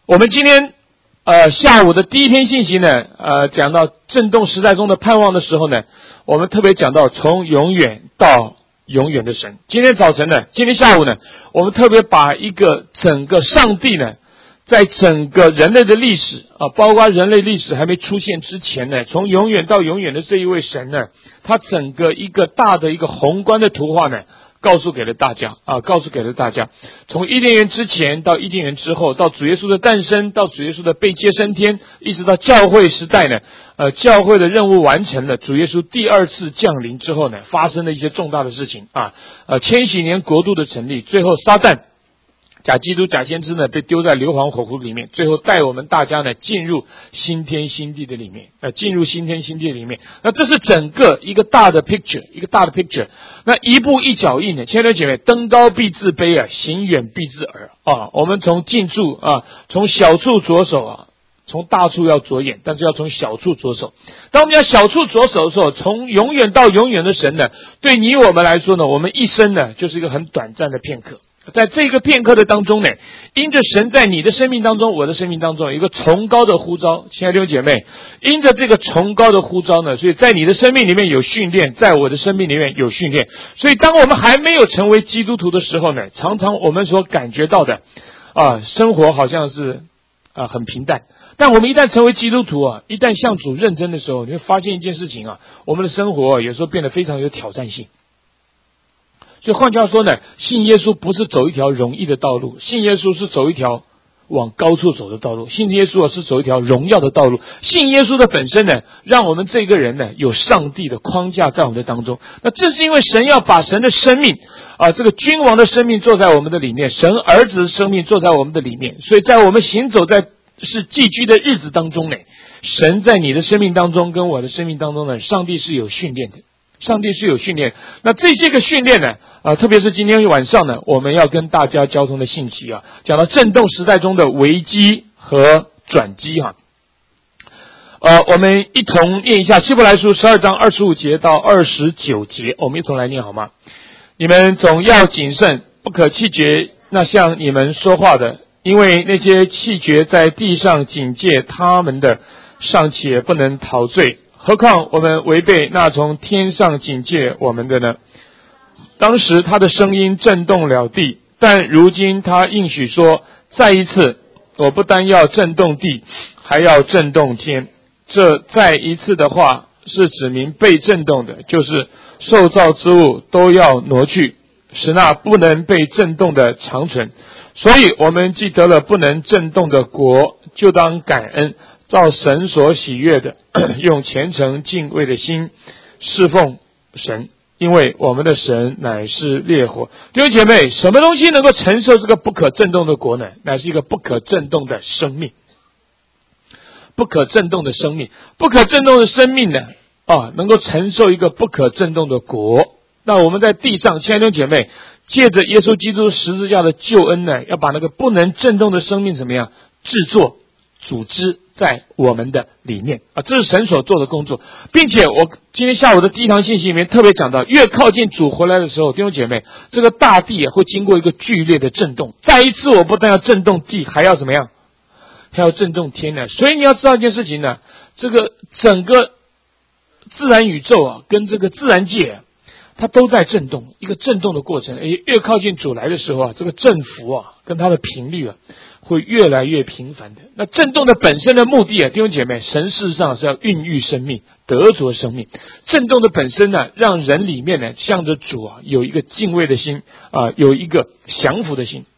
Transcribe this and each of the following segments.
我们今天下午的第一篇信息呢，讲到震动时代中的盼望的时候呢，我们特别讲到从永远到永远的神。今天下午呢，我们特别把一个整个上帝呢，在整个人类的历史包括人类历史还没出现之前呢，从永远到永远的这一位神呢，他整个一个大的一个宏观的图画呢，告诉给了大家。从伊甸园之前到伊甸园之后，到主耶稣的诞生，到主耶稣的被接升天，一直到教会时代呢，教会的任务完成了，主耶稣第二次降临之后呢，发生了一些重大的事情千禧年国度的成立，最后撒旦假基督假先知呢被丢在硫磺火湖里面，最后带我们大家呢进入新天新地的里面，那这是整个一个大的 picture， 那一步一脚印呢，亲爱的姐妹，登高必自卑行远必自耳我们从近处从小处着手从大处要着眼，但是要从小处着手。当我们要小处着手的时候，从永远到永远的神呢，对你我们来说呢，我们一生呢就是一个很短暂的片刻。在这个片刻的当中呢，因着神在你的生命当中，我的生命当中有一个崇高的呼召，亲爱的弟兄姐妹，因着这个崇高的呼召呢，所以在你的生命里面有训练，在我的生命里面有训练。所以当我们还没有成为基督徒的时候呢，常常我们所感觉到的生活好像是很平淡。但我们一旦成为基督徒一旦向主认真的时候，你会发现一件事情我们的生活有时候变得非常有挑战性。所以换句话说呢，信耶稣不是走一条容易的道路，信耶稣是走一条往高处走的道路，信耶稣是走一条荣耀的道路。信耶稣的本身呢，让我们这个人呢有上帝的框架在我们的当中。那这是因为神要把神的生命这个君王的生命坐在我们的里面，神儿子的生命坐在我们的里面，所以在我们行走在是寄居的日子当中呢，神在你的生命当中跟我的生命当中呢，上帝是有训练的。那这些个训练呢特别是今天晚上呢，我们要跟大家交通的信息讲到震动时代中的危机和转机我们一同念一下希伯来书12章25节到29节，我们一同来念好吗？你们总要谨慎，不可弃绝那向你们说话的，因为那些弃绝在地上警戒他们的，尚且不能逃罪，何况我们违背那从天上警戒我们的呢？当时他的声音震动了地，但如今他应许说，再一次，我不单要震动地，还要震动天。这再一次的话是指明被震动的，就是受造之物都要挪去，使那不能被震动的长存。所以我们既得了不能震动的国，就当感恩，照神所喜悦的用虔诚敬畏的心侍奉神，因为我们的神乃是烈火。弟兄姐妹，什么东西能够承受这个不可震动的国呢？乃是一个不可震动的生命。不可震动的生命呢能够承受一个不可震动的国。那我们在地上，亲爱的弟兄姐妹，借着耶稣基督十字架的救恩呢，要把那个不能震动的生命怎么样制作组织在我们的里面这是神所做的工作。并且我今天下午的第一堂信息里面特别讲到，越靠近主回来的时候，弟兄姐妹，这个大地会经过一个剧烈的震动。再一次，我不但要震动地，还要怎么样？还要震动天呢。所以你要知道一件事情呢，这个整个自然宇宙跟这个自然界它都在震动，一个震动的过程。越靠近主来的时候这个振幅跟它的频率会越来越频繁的。那震动的本身的目的弟兄姐妹，神事实上是要孕育生命，得着生命。震动的本身呢，让人里面呢向着主有一个敬畏的心有一个降服的心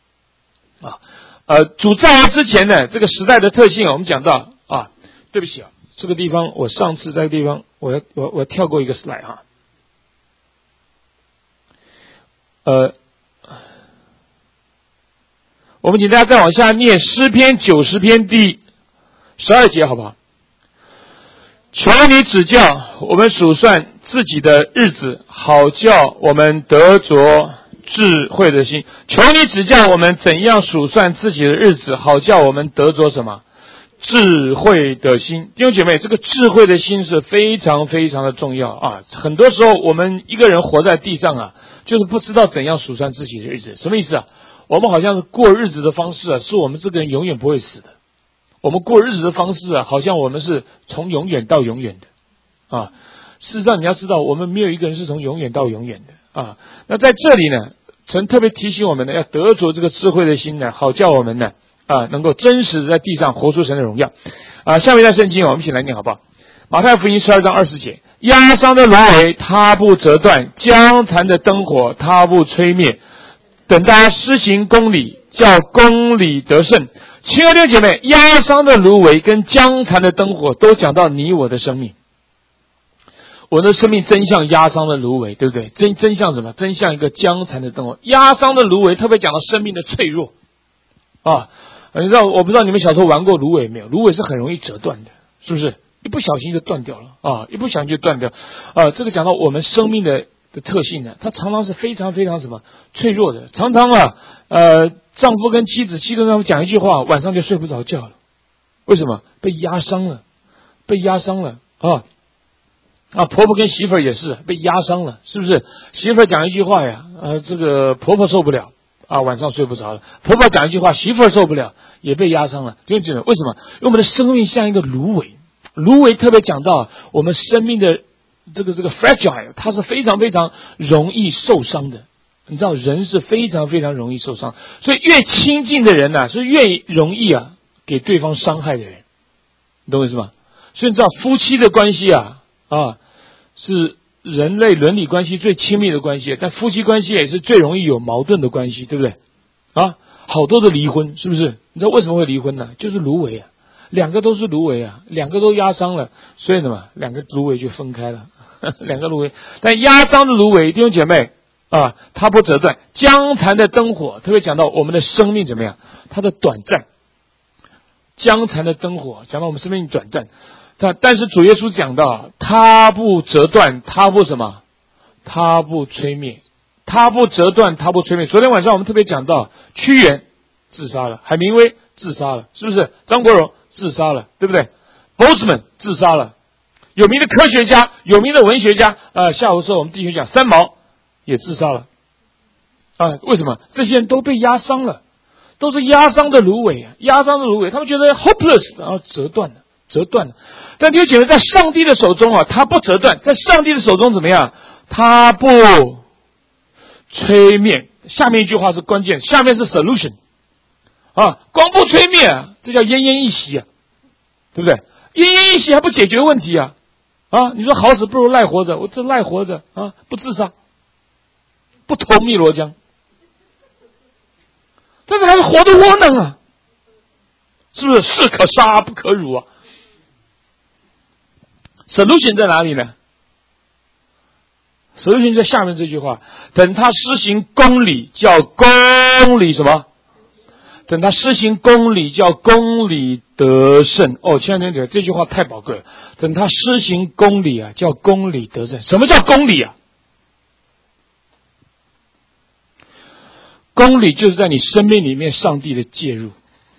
主再来之前呢，这个时代的特性我们讲到对不起这个地方我上次在这个地方我跳过一个 slide 我们请大家再往下念诗篇90篇第12节好不好？求你指教我们数算自己的日子，好叫我们得着智慧的心。求你指教我们怎样数算自己的日子，好叫我们得着什么？智慧的心。弟兄姐妹，这个智慧的心是非常非常的重要很多时候我们一个人活在地上就是不知道怎样数算自己的日子。什么意思我们好像是过日子的方式啊，是我们这个人永远不会死的。我们过日子的方式啊，好像我们是从永远到永远的啊。事实上，你要知道，我们没有一个人是从永远到永远的啊。那在这里呢，神特别提醒我们呢，要得着这个智慧的心呢，好叫我们呢能够真实的在地上活出神的荣耀啊。下面一段圣经，我们一起来念好不好？马太福音12章20节，压伤的芦苇它不折断，将残的灯火它不吹灭，等他施行公理，叫公理得胜。亲爱的姐妹，压伤的芦苇跟将残的灯火都讲到你我的生命。我的生命真像压伤的芦苇，对不对？真像什么？真像一个将残的灯火。压伤的芦苇特别讲到生命的脆弱啊！你知道，我不知道你们小时候玩过芦苇没有？芦苇是很容易折断的，是不是？一不小心就断掉了啊！一不小心就断掉这个讲到我们生命的特性呢，它常常是非常非常什么脆弱的。常常丈夫跟妻子跟丈夫讲一句话，晚上就睡不着觉了。为什么？被压伤了，被压伤了婆婆跟媳妇儿也是被压伤了，是不是？媳妇儿讲一句话呀，这个婆婆受不了晚上睡不着了。婆婆讲一句话，媳妇儿受不了，也被压伤了。弟兄姐妹，为什么？因为我们的生命像一个芦苇，芦苇特别讲到我们生命的这个 fragile， 它是非常非常容易受伤的。你知道，人是非常非常容易受伤，所以越亲近的人是越容易给对方伤害的人，你懂我意思吗？所以你知道，夫妻的关系是人类伦理关系最亲密的关系，但夫妻关系也是最容易有矛盾的关系，对不对？好多的离婚，是不是？你知道为什么会离婚呢？就是芦苇两个都是芦苇两个都压伤了，所以呢两个芦苇就分开了两个芦苇，但压伤的芦苇，弟兄姐妹它不折断，将残的灯火特别讲到我们的生命怎么样，它的短暂。将残的灯火讲到我们生命短暂，但是主耶稣讲到它不折断，它不什么，它不吹灭，它不折断，它不吹灭。昨天晚上我们特别讲到屈原自杀了，海明威自杀了，是不是？张国荣自杀了，对不对？ Boltzmann 自杀了，有名的科学家，有名的文学家下午的时候我们弟兄讲三毛也自杀了为什么？这些人都被压伤了，都是压伤的芦苇压伤的芦苇，他们觉得 hopeless， 然后折断了。但弟兄姐妹，在上帝的手中它不折断，在上帝的手中怎么样？它不吹灭。下面一句话是关键，下面是 solution 光不吹灭这叫奄奄一息对不对？奄奄一息还不解决问题你说好死不如赖活着，我这赖活着不自杀，不投汨罗江，但是还是活得窝囊是不是？士可杀不可辱solution 在哪里呢？ solution 在下面这句话，等他施行公理，叫公理什么？等他施行公理，叫公理得胜。亲爱的弟兄，这句话太宝贵了。等他施行公理叫公理得胜。什么叫公理公理就是在你生命里面上帝的介入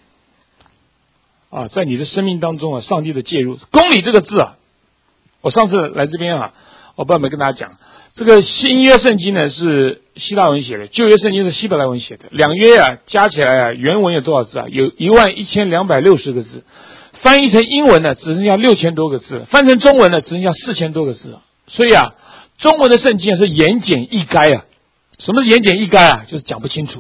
在你的生命当中上帝的介入。公理这个字我上次来这边我不知道有没有跟大家讲，这个新约圣经呢是希腊文写的，旧约圣经是希伯来文写的，两约加起来原文有多少字有11260个字，翻译成英文呢只剩下6000多个字，翻成中文呢只剩下4000多个字所以中文的圣经是言简意赅什么是言简意赅就是讲不清楚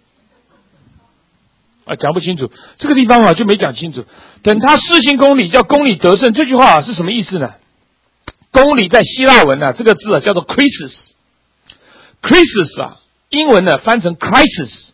讲不清楚，这个地方就没讲清楚。等他施行公理，叫公理得胜，这句话是什么意思呢？公理在希腊文这个字叫做 crisis， 英文呢翻成 crisis，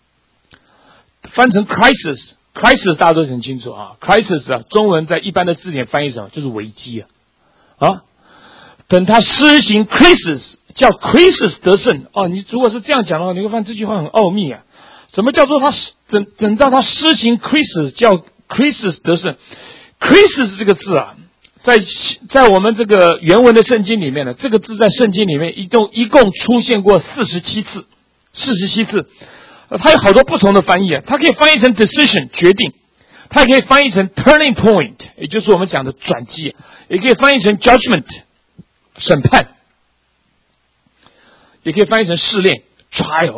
大家都很清楚crisis 中文在一般的字典翻译什么？就是危机等他施行 crisis， 叫 crisis 得胜你如果是这样讲的话，你会发现这句话很奥秘什么叫做他等到他施行 crisis， 叫 crisis 得胜。 crisis 这个字在我们这个原文的圣经里面呢，这个字在圣经里面一共出现过47次，它有好多不同的翻译它可以翻译成 decision 决定，它也可以翻译成 turning point 也就是我们讲的转机，也可以翻译成 judgment 审判，也可以翻译成试炼 trial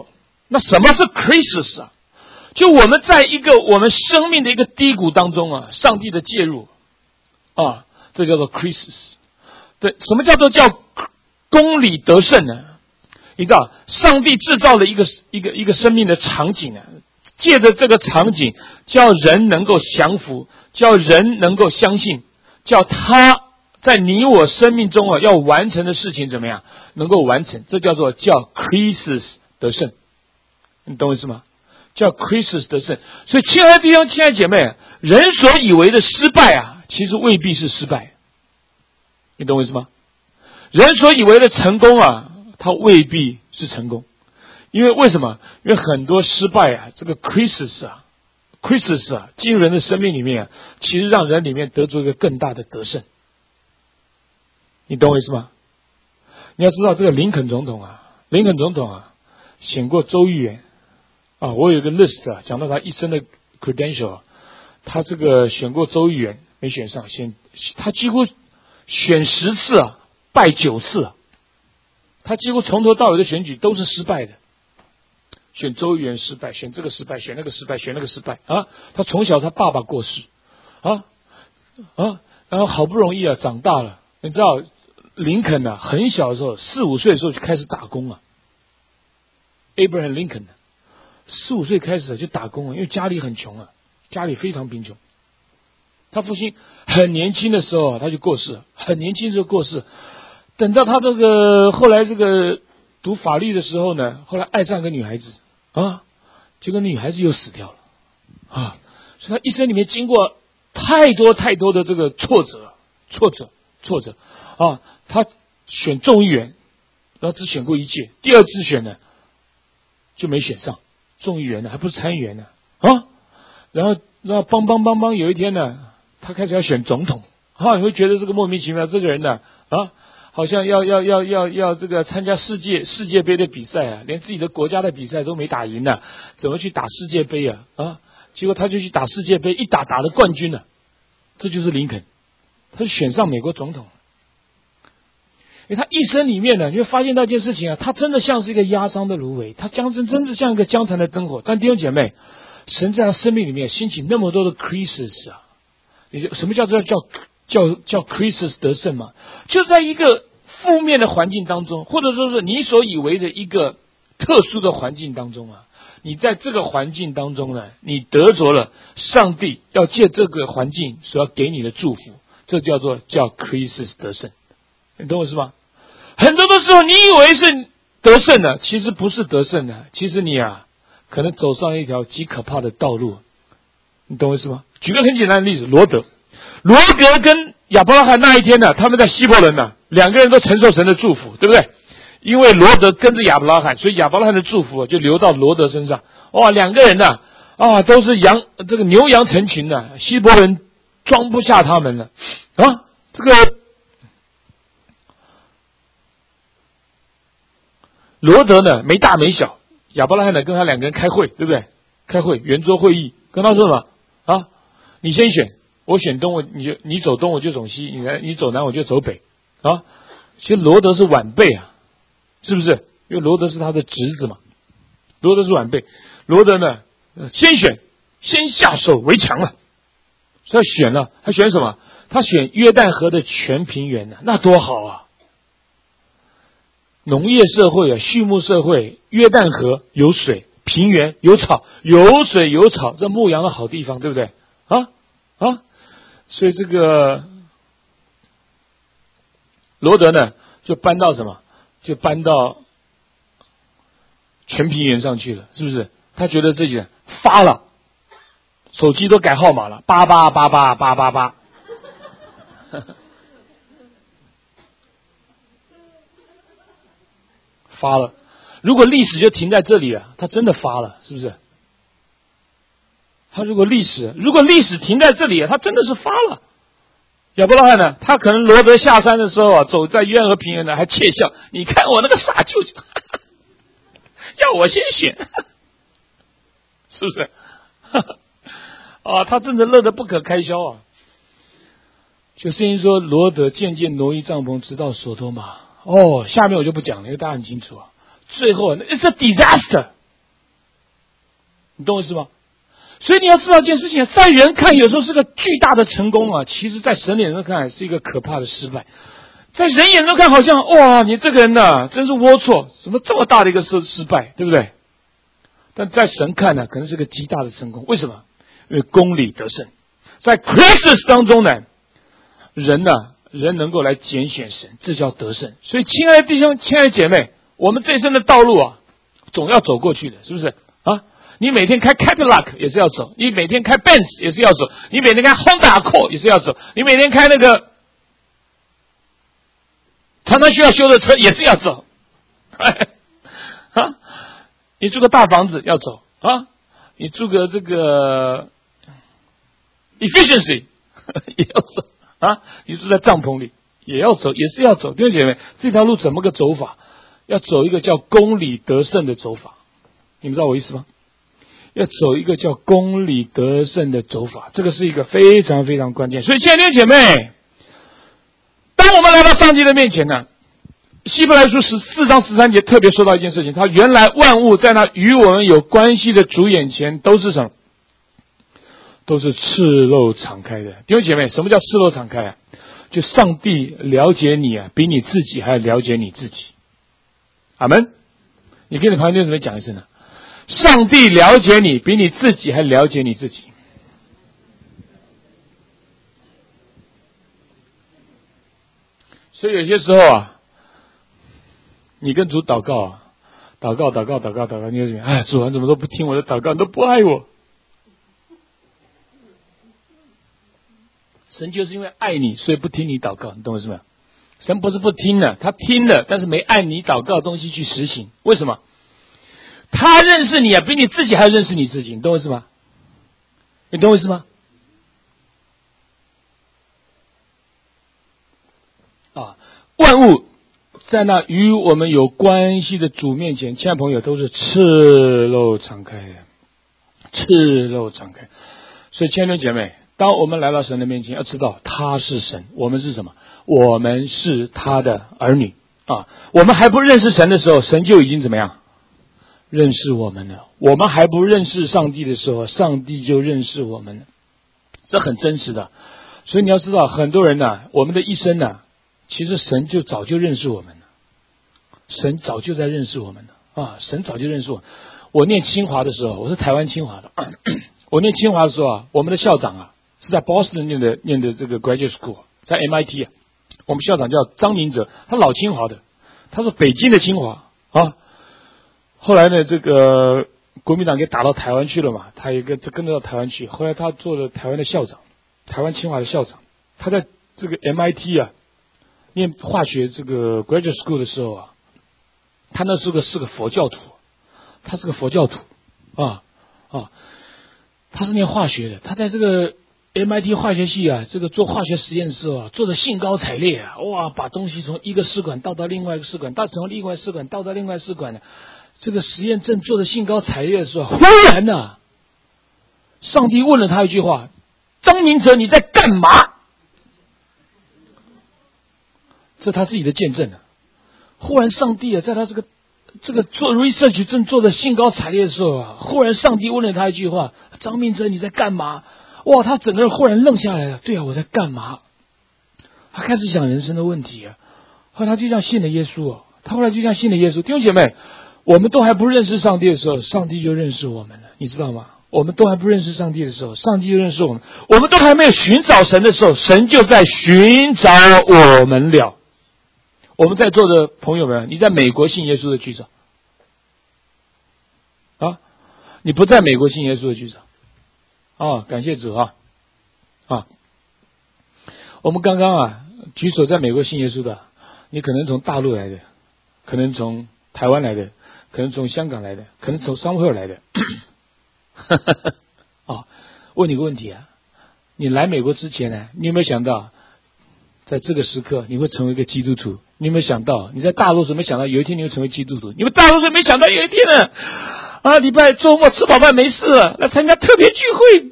那什么是 crisis 啊？就我们在一个我们生命的一个低谷当中啊，上帝的介入啊，这叫做 crisis。对，什么叫做公理得胜呢？你知道，上帝制造了一个生命的场景啊，借着这个场景，叫人能够降服，叫人能够相信，叫他在你我生命中啊要完成的事情怎么样能够完成，这叫 crisis 得胜。你懂我意思吗？叫 crisis 得胜。所以亲爱的弟兄亲爱的姐妹，人所以为的失败啊，其实未必是失败。你懂我意思吗？人所以为的成功啊，它未必是成功。因为为什么？因为很多失败啊，这个 crisis 啊进入人的生命里面啊，其实让人里面得出一个更大的得胜。你懂我意思吗？你要知道这个林肯总统啊选过州议员啊，我有一个 list 啊，讲到他一生的 credential， 他这个选过州议员没选上，他几乎选10次啊，败9次啊，他几乎从头到尾的选举都是失败的，选州议员失败，选这个失败，选那个失败，选那个失败啊。他从小他爸爸过世啊，然后好不容易啊长大了，你知道林肯啊，很小的时候4、5岁的时候就开始打工啊。Abraham Lincoln 4、5岁开始就打工啊，因为家里很穷啊，家里非常贫穷。他父亲很年轻的时候啊，他就过世，很年轻就过世。等到他后来读法律的时候呢，后来爱上个女孩子啊，结果女孩子又死掉了啊，所以他一生里面经过太多的这个挫折啊。他选众议员，然后只选过1届，第2次选呢就没选上众议员呢，还不是参议员呢啊。然后有一天呢，他开始要选总统啊，你会觉得这个莫名其妙，这个人呢啊，好像要这个参加世界杯的比赛啊，连自己的国家的比赛都没打赢呢，怎么去打世界杯啊？结果他就去打世界杯，一打了冠军了。这就是林肯，他就选上美国总统。因为他一生里面呢，你会发现到一件事情啊，他真的像是一个压伤的芦苇，他真的像一个将残的灯火。但弟兄姐妹，神在他生命里面兴起那么多的 crisis 啊，什么叫 crisis 得胜嘛？就在一个负面的环境当中，或者说是你所以为的一个特殊的环境当中啊，你在这个环境当中呢，你得着了上帝要借这个环境所要给你的祝福，这叫 crisis 得胜。你懂我是吗？很多的时候你以为是得胜的，其实不是得胜的，其实你啊可能走上一条极可怕的道路。你懂我意思吗？举个很简单的例子，罗德跟亚伯拉罕那一天呢，他们在希伯伦呢，2个人都承受神的祝福，对不对？因为罗德跟着亚伯拉罕，所以亚伯拉罕的祝福就流到罗德身上。哇，2个人呢都是这个牛羊成群的，希伯伦装不下他们了啊。这个罗德呢没大没小，亚伯拉罕呢跟他2个人开会，对不对？开会圆桌会议，跟他说什么啊？你先选，我选东，你走东我就走西，你走南我就走北啊。其实罗德是晚辈啊，是不是？因为罗德是他的侄子嘛，罗德是晚辈。罗德呢先下手为强了，所以他选了，他选什么？他选约旦河的全平原呢，那多好啊！农业社会啊，畜牧社会，约旦河有水，平原有草，有水有草，这牧羊的好地方，对不对？所以这个罗德呢，就搬到什么？就搬到全平原上去了，是不是？他觉得自己发了，手机都改号码了，88888888。发了，如果历史就停在这里了，他真的发了，是不是？如果历史停在这里，他真的是发了。亚伯拉罕呢，他可能罗德下山的时候啊，走在约旦河平原呢，还窃笑，你看我那个傻舅舅，要我先选，是不是？他真的乐得不可开销啊。就圣经说，罗德渐渐挪移帐篷，直到所多玛。下面我就不讲了，因为大家很清楚啊。最后，it's a disaster， 你懂我意思吗？所以你要知道一件事情，在人看有时候是个巨大的成功啊，其实在神眼中看是一个可怕的失败。在人眼中看好像哇，你这个人呐，真是龌龊，什么这么大的一个失败，对不对？但在神看呢，可能是个极大的成功。为什么？因为公理得胜。在 crisis 当中呢，人能够来拣选神，这叫得胜。所以亲爱的弟兄，亲爱的姐妹，我们这一生的道路啊，总要走过去的，是不是啊？你每天开 Cadillac 也是要走，你每天开 Benz 也是要走，你每天开 Honda Accord 也是要走，你每天开那个常常需要修的车也是要走。啊，你住个大房子要走啊，你住个这个 efficiency 也要走啊，你住在帐篷里也要走，也是要走。弟兄姐妹，这条路怎么个走法？要走一个叫公理得胜的走法，你们知道我意思吗？要走一个叫公理得胜的走法，这个是一个非常非常关键。所以亲爱的姐妹，当我们来到上帝的面前呢，希伯来书14章13节特别说到一件事情，他原来万物在那与我们有关系的主眼前都是什么？都是赤露敞开的。弟兄姐妹，什么叫赤露敞开啊？就上帝了解你啊，比你自己还要了解你自己。阿们。你跟你旁边怎么讲一声呢？上帝了解你，比你自己还了解你自己。所以有些时候啊，你跟主祷告啊，祷告，你就觉得，哎，主啊，怎么都不听我的祷告，你都不爱我。神就是因为爱你，所以不听你祷告，你懂我意思没有？神不是不听了，他听了，但是没按你祷告的东西去实行。为什么？他认识你啊，比你自己还要认识你自己，你懂我意思吗？你懂我意思吗？啊，万物在那与我们有关系的主面前，亲爱的朋友，都是赤露敞开的，赤露敞开。所以亲爱的姐妹，当我们来到神的面前，要知道他是神，我们是什么？我们是他的儿女啊！我们还不认识神的时候，神就已经怎么样？认识我们了。我们还不认识上帝的时候，上帝就认识我们了。这很真实的。所以你要知道，很多人呢，我们的一生呢，其实神就早就认识我们了。神早就在认识我们了啊！神早就认识我。我念清华的时候，我是台湾清华的。我念清华的时候啊，我们的校长啊是在 Boston 念的这个 graduate school， 在 MIT 啊。我们校长叫张明哲，他老清华的，他是北京的清华啊。后来呢，这个国民党给打到台湾去了嘛，他也跟着到台湾去。后来他做了台湾的校长，台湾清华的校长。他在这个 MIT 啊念化学这个 graduate school 的时候啊，他那是个佛教徒，他是个佛教徒啊。他是念化学的，他在这个 MIT 化学系啊，这个做化学实验的时候啊，做的兴高采烈啊，哇，把东西从一个试管倒到另外一个试管，从另外一个试管倒到另外一个试管的，这个实验正做的兴高采烈的时候，忽然呢，上帝问了他一句话：张明哲，你在干嘛？这是他自己的见证啊。忽然上帝啊，在他这个做 research 正做的兴高采烈的时候啊，忽然上帝问了他一句话：张明哲，你在干嘛？哇，他整个人忽然愣下来了。对啊，我在干嘛？他开始想人生的问题啊。后来他就这样信了耶稣哦。弟兄姐妹，我们都还不认识上帝的时候，上帝就认识我们了，你知道吗？我们都还不认识上帝的时候，上帝就认识我们。我们都还没有寻找神的时候，神就在寻找我们了。我们在座的朋友们，你在美国信耶稣的举手啊？你不在美国信耶稣的举手啊？感谢主啊！我们刚刚啊举手在美国信耶稣的，你可能从大陆来的，可能从台湾来的，可能从香港来的，可能从商会来的。问你个问题啊，你来美国之前呢，你有没有想到在这个时刻你会成为一个基督徒？你有没有想到你在大陆时没想到有一天你会成为基督徒？你们大陆时没想到有一天呢礼拜周末吃饱饭没事了，来参加特别聚会，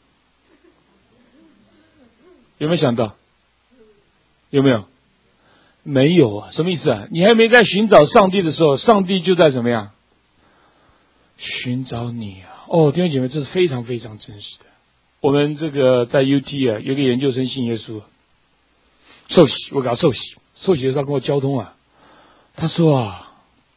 有没有想到？有没有？没有啊。什么意思啊？你还没在寻找上帝的时候，上帝就在怎么样寻找你啊。 弟兄姐妹，这是非常非常真实的。我们这个在 UT 啊，有个研究生信耶稣，受洗，我给他受洗的时候他跟我交通啊，他说啊，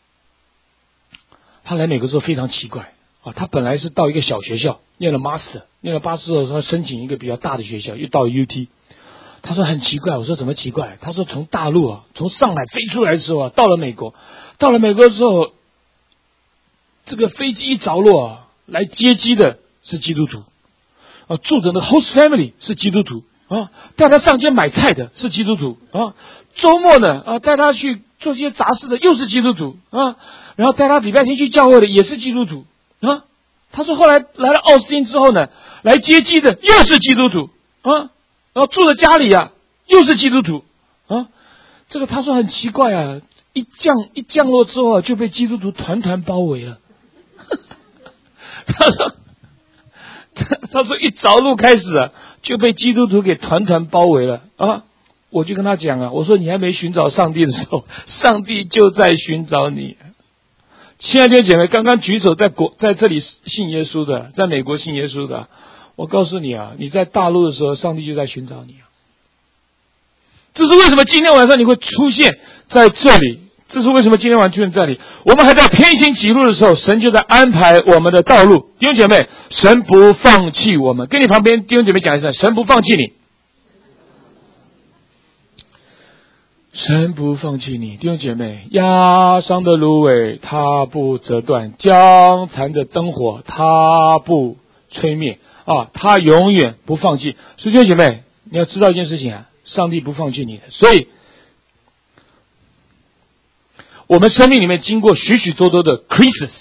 他来美国之后非常奇怪啊，他本来是到一个小学校念了 master， 念了master 之后他申请一个比较大的学校，又到了 UT。他说很奇怪，我说怎么奇怪？他说从大陆啊，从上海飞出来的时候啊，到了美国之后，这个飞机一着落啊，来接机的是基督徒啊，住着的 host family 是基督徒啊，带他上街买菜的是基督徒啊，周末呢啊带他去做些杂事的又是基督徒啊，然后带他礼拜天去教会的也是基督徒啊。他说后来来了奥斯汀之后呢，来接机的又是基督徒啊。然后住在家里啊，又是基督徒啊，这个他说很奇怪啊，一降落之后啊，就被基督徒团团包围了。他说一着陆开始啊，就被基督徒给团团包围了啊。我就跟他讲啊，我说你还没寻找上帝的时候，上帝就在寻找你。亲爱的姐妹，刚刚举手在这里信耶稣的，在美国信耶稣的。我告诉你啊，你在大陆的时候，上帝就在寻找你啊。这是为什么今天晚上你会出现在这里？这是为什么今天晚上出现在这里？我们还在偏行己路的时候，神就在安排我们的道路。弟兄姐妹，神不放弃我们。跟你旁边弟兄姐妹讲一声，神不放弃你。神不放弃你，弟兄姐妹，压伤的芦苇它不折断，将残的灯火它不吹灭。他永远不放弃。所以弟兄姐妹，你要知道一件事情啊，上帝不放弃你的。所以我们生命里面经过许许多多的 crisis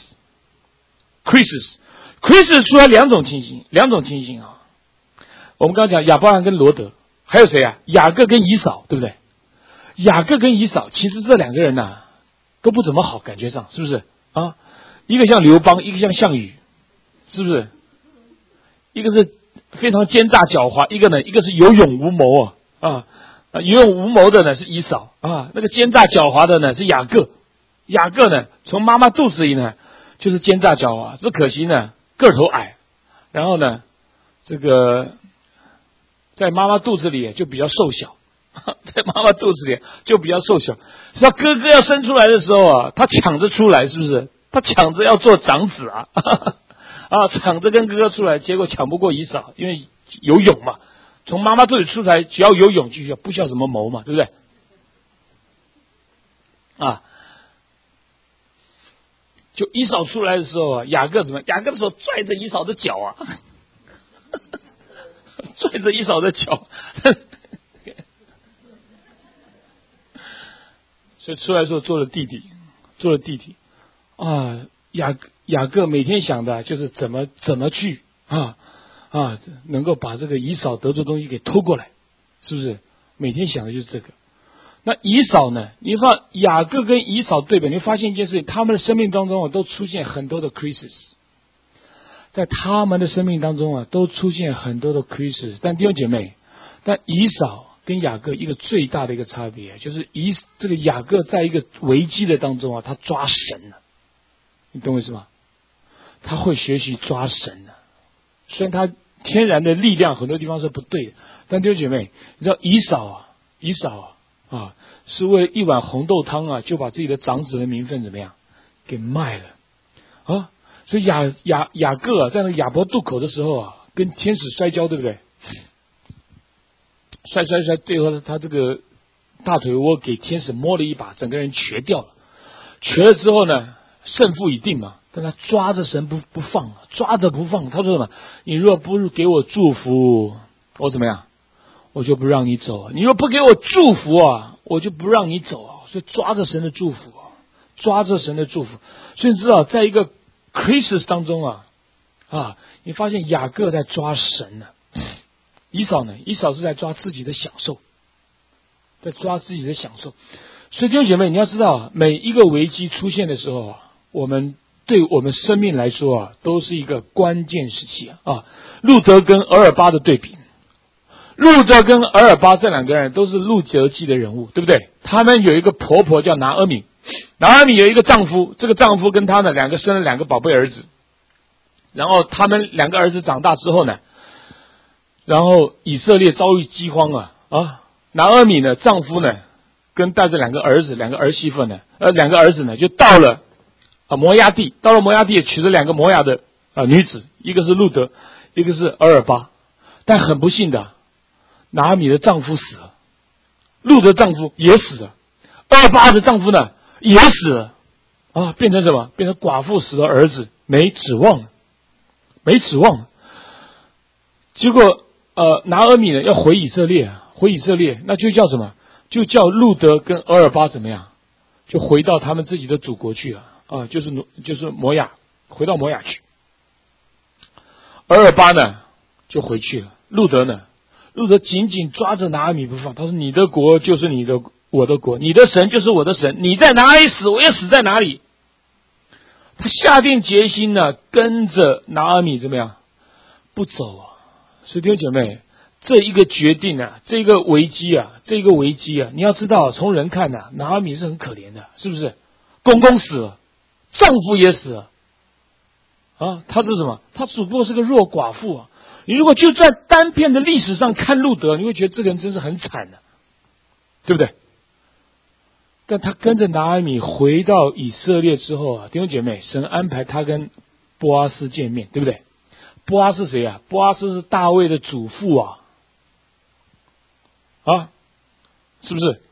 出来两种情形啊。我们刚刚讲亚伯兰跟罗德，还有谁啊？雅各跟以扫，对不对？雅各跟以扫，其实这两个人呐，都不怎么好，感觉上是不是啊？一个像刘邦，一个像项羽，是不是？一个是非常奸诈狡猾，一个是有勇无谋有勇无谋的呢是以扫啊，那个奸诈狡猾的呢是雅各。雅各呢，从妈妈肚子里呢就是奸诈狡猾，只可惜呢个头矮，然后呢这个在妈妈肚子里就比较瘦小，在妈妈肚子里就比较瘦小。他哥哥要生出来的时候啊，他抢着出来，是不是？他抢着要做长子啊。抢着跟哥哥出来，结果抢不过以扫，因为有勇嘛。从妈妈肚里出来，只要有勇就不需要什么谋嘛，对不对？就以扫出来的时候啊，雅各怎么？雅各的时候拽着以扫的脚啊，拽着以扫的脚，所以出来的时候做了弟弟啊。雅各每天想的就是怎么去能够把这个以扫得罪东西给偷过来，是不是？每天想的就是这个。那以扫呢？你看雅各跟以扫对比，你会发现一件事情，他们的生命当中都出现很多的 crisis， 在他们的生命当中都出现很多的 crisis。但弟兄姐妹，但以扫跟雅各一个最大的一个差别，就是这个雅各在一个危机的当中他抓神了。你懂我意思吗？他会学习抓神的，虽然他天然的力量很多地方是不对的，但弟兄姐妹，你知道以扫是为了一碗红豆汤就把自己的长子的名分怎么样给卖了所以雅各在那个雅博渡口的时候跟天使摔跤，对不对？摔，最后他这个大腿窝给天使摸了一把，整个人瘸掉了。瘸了之后呢，胜负已定嘛，但他抓着神不放，抓着不放。他说什么？你若不给我祝福，我怎么样？我就不让你走。你若不给我祝福我就不让你走所以抓着神的祝福抓着神的祝福。所以你知道，在一个 crisis 当中你发现雅各在抓神以扫呢？以扫是在抓自己的享受，在抓自己的享受。所以弟兄姐妹，你要知道，每一个危机出现的时候对我们生命来说都是一个关键时期路德跟俄尔巴的对比，路德跟俄尔巴这两个人都是路德记的人物，对不对？他们有一个婆婆叫拿俄米有一个丈夫，这个丈夫跟他呢两个生了两个宝贝儿子， 然后他们两个儿子长大之后呢，然后以色列遭遇饥荒拿俄米呢丈夫呢跟带着两个儿子呢就到了摩押地，到了摩押地也娶了两个摩押的女子，一个是路德，一个是俄尔巴。但很不幸的，拿俄米的丈夫死了，路德丈夫也死了，俄尔巴的丈夫呢也死了变成什么？变成寡妇死了儿子，没指望了。结果拿俄米呢要回以色列，那就叫什么？就叫路德跟俄尔巴怎么样？就回到他们自己的祖国去就是摩亚，回到摩亚去。俄尔巴呢就回去了，路德紧紧抓着拿俄米不放，他说：“你的国就是我的国，你的神就是我的神，你在哪里死，我也死在哪里。”他下定决心呢，跟着拿俄米怎么样？不走所以弟兄姐妹，这一个决定这个危机你要知道，从人看拿俄米是很可怜的，是不是？公公死了，丈夫也死了他是什么？他只不过是个弱寡妇你如果就在单片的历史上看路德，你会觉得这个人真是很惨的，对不对？但他跟着拿俄米回到以色列之后弟兄姐妹，神安排他跟波阿斯见面，对不对？波阿斯是谁波阿斯是大卫的祖父是不是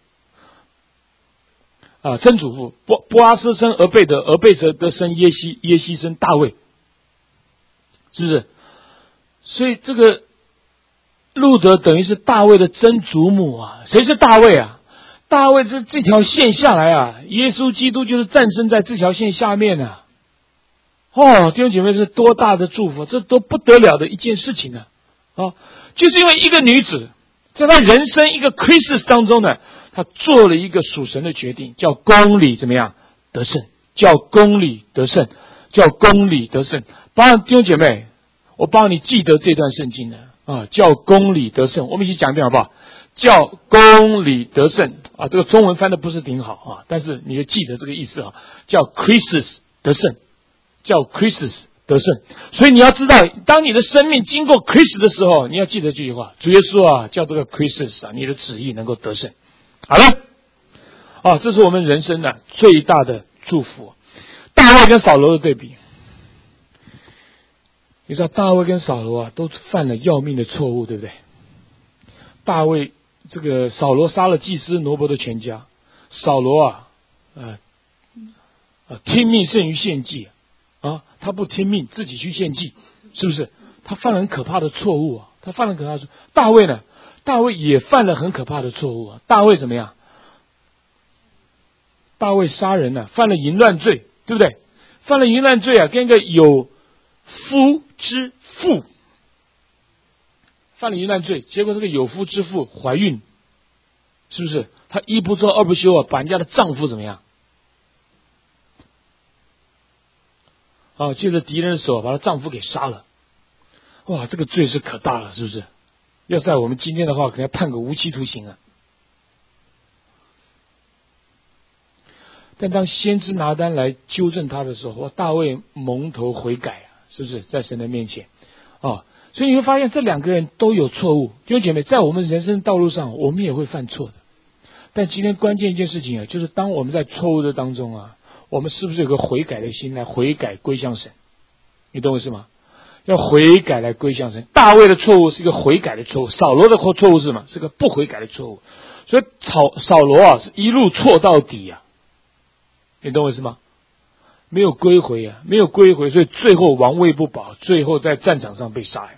曾祖父？波阿斯生俄贝德，俄贝德生耶西生大卫，是不是？所以这个路德等于是大卫的曾祖母谁是大卫大卫这条线下来耶稣基督就是诞生在这条线下面弟兄姐妹，是多大的祝福，这都不得了的一件事情就是因为一个女子在她人生一个 crisis 当中呢，她做了一个属神的决定，叫公理怎么样得胜，叫公理得胜。弟兄姐妹，我帮你记得这段圣经叫公理得胜，我们一起讲一遍好不好？叫公理得胜这个中文翻的不是挺好但是你就记得这个意思叫 crisis 得胜，叫 crisis 得胜。所以你要知道，当你的生命经过 crisis 的时候，你要记得这句话，主耶稣叫这个 crisis 你的旨意能够得胜。好了这是我们人生最大的祝福。大卫跟扫罗的对比，你知道大卫跟扫罗都犯了要命的错误，对不对？扫罗杀了祭司挪伯的全家，扫罗听命胜于献祭他不听命自己去献祭，是不是？他犯了很可怕的错误大卫呢？大卫也犯了很可怕的错误大卫怎么样？大卫杀人犯了淫乱罪，对不对？犯了淫乱罪跟一个有夫之妇犯了淫乱罪，结果这个有夫之妇怀孕，是不是？她一不做二不休把人家的丈夫怎么样借着敌人的手把她丈夫给杀了。这个罪是可大了，是不是？要在我们今天的话，可能要判个无期徒刑但当先知拿单来纠正他的时候，大卫蒙头悔改是不是？在神的面前所以你会发现这两个人都有错误。弟兄姐妹，在我们人生道路上我们也会犯错的，但今天关键一件事情就是当我们在错误的当中我们是不是有个悔改的心来悔改归向神？你懂我意思吗？要悔改来归向神。大卫的错误是一个悔改的错误，扫罗的错误是什么？是个不悔改的错误。所以扫罗是一路错到底你懂我意思吗？没有归回所以最后王位不保，最后在战场上被杀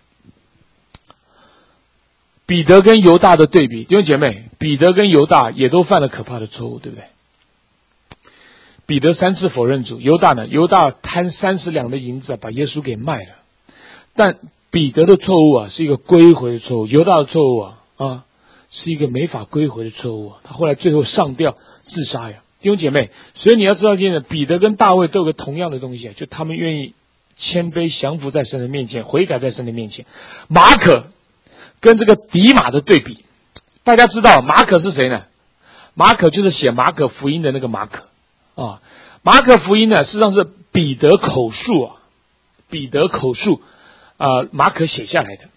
彼得跟犹大的对比，弟兄姐妹，彼得跟犹大也都犯了可怕的错误，对不对？彼得3次否认主，犹大呢？犹大贪30两的银子把耶稣给卖了。但彼得的错误是一个归回的错误，犹大的错误是一个没法归回的错误他后来最后上吊自杀弟兄姐妹，所以你要知道今天彼得跟大卫都有个同样的东西就他们愿意谦卑降服在神的面前，悔改在神的面前。马可跟这个迪马的对比，大家知道马可是谁呢？马可就是写马可福音的那个马可马可福音呢，事实上是彼得口述彼得口述马可写下来的。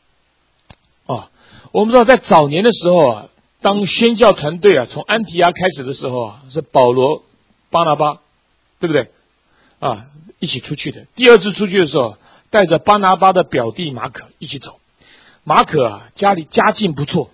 我们知道在早年的时候啊，当宣教团队从安提阿开始的时候啊，是保罗、巴拿巴，对不对？一起出去的。第二次出去的时候，带着巴拿巴的表弟马可一起走。马可家境不错，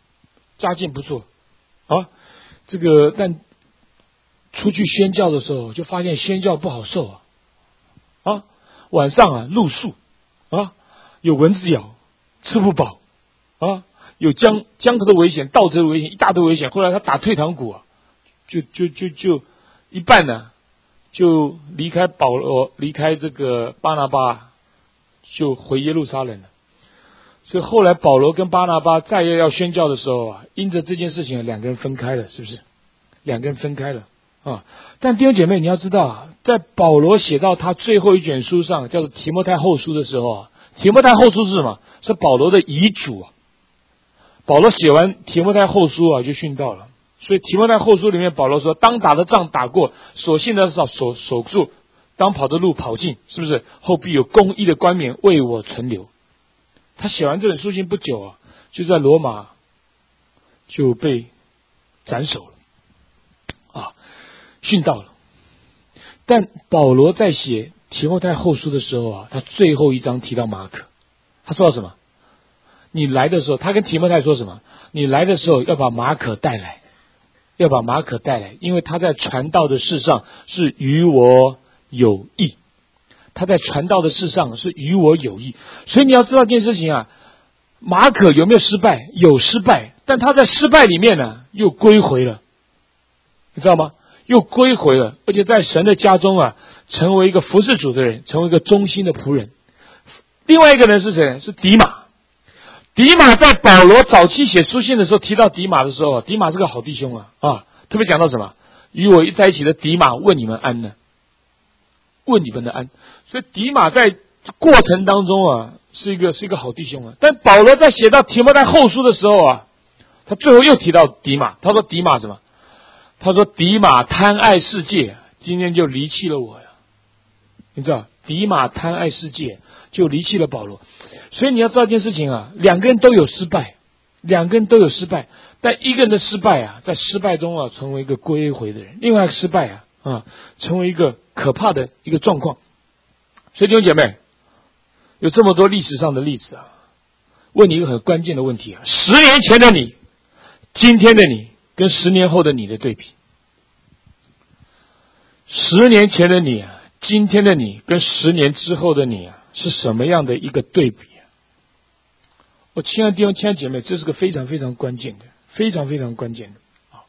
但出去宣教的时候，就发现宣教不好受晚上露宿有蚊子咬，吃不饱有江河的危险，盗贼的危险，一大堆危险。后来他打退堂鼓就一半呢，就离开保罗，离开这个巴拿巴，就回耶路撒冷了。所以后来保罗跟巴拿巴再要宣教的时候因着这件事情两个人分开了，是不是？两个人分开了但弟兄姐妹，你要知道在保罗写到他最后一卷书上，叫做提摩太后书的时候提摩太后书是什么？是保罗的遗嘱保罗写完提摩太后书就殉道了。所以提摩太后书里面保罗说，当打的仗打过，所信的守住，当跑的路跑尽，是不是？后必有公义的冠冕为我存留。他写完这本书信不久就在罗马就被斩首了殉道了。但保罗在写提摩太后书的时候他最后一章提到马可，他说到什么？你来的时候，他跟提摩太说什么？你来的时候要把马可带来，因为他在传道的事上是与我有益。他在传道的事上是与我有益。所以你要知道一件事情马可有没有失败？有失败，但他在失败里面又归回了，你知道吗？又归回了，而且在神的家中成为一个服侍主的人，成为一个忠心的仆人。另外一个人是谁？是迪马。迪马在保罗早期写书信的时候提到迪马的时候，迪马是个好弟兄特别讲到什么？与我在一起的迪马问你们安呢？问你们的安。所以迪马在过程当中是一个好弟兄但保罗在写到提摩太后书的时候他最后又提到迪马。他说迪马什么？他说迪马贪爱世界，今天就离弃了我呀。你知道迪马贪爱世界就离弃了保罗。所以你要知道一件事情两个人都有失败，但一个人的失败在失败中成为一个归回的人，另外一个失败成为一个可怕的一个状况。所以弟兄姐妹，有这么多历史上的例子问你一个很关键的问题10年前的你，今天的你跟10年后的你的对比。10年前的你今天的你跟10年之后的你是什么样的一个对比我亲爱的弟兄亲爱的姐妹，这是个非常非常关键的，非常非常关键的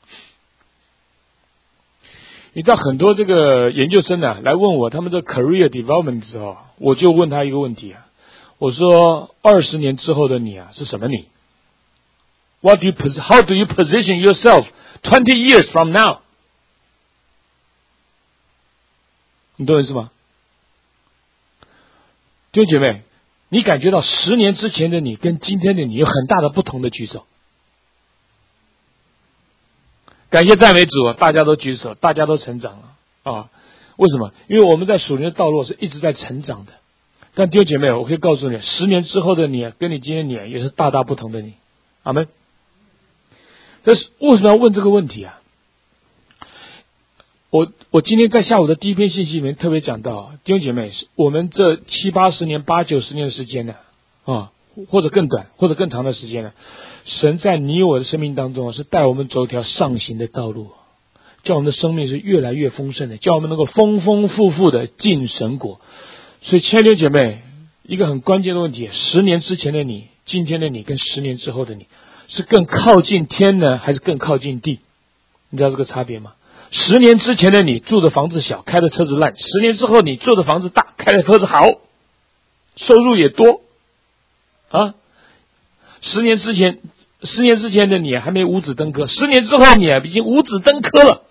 你知道很多这个研究生来问我他们这 career development 的时候，我就问他一个问题我说20年之后的你是什么你？ How do you position yourself 20 years from now？ 你懂我意思吗？弟兄姐妹，你感觉到10年之前的你跟今天的你有很大的不同的举手。感谢赞美主大家都举手，大家都成长了为什么？因为我们在属灵的道路是一直在成长的。但弟兄姐妹，我可以告诉你，10年之后的你跟你今天你也是大大不同的你。阿们。但是为什么要问这个问题我今天在下午的第一篇信息里面特别讲到，弟兄姐妹，我们这7、80年、8、90年的时间或者更短或者更长的时间神在你我的生命当中是带我们走一条上行的道路，叫我们的生命是越来越丰盛的，叫我们能够丰丰富富的进神国。所以亲爱的姐妹，一个很关键的问题，10年之前的你，今天的你跟10年之后的你是更靠近天呢还是更靠近地？你知道这个差别吗？10年之前的你住的房子小，开的车子烂，10年之后你住的房子大，开的车子好，收入也多10年之前的你还没五子登科，10年之后你已经五子登科了。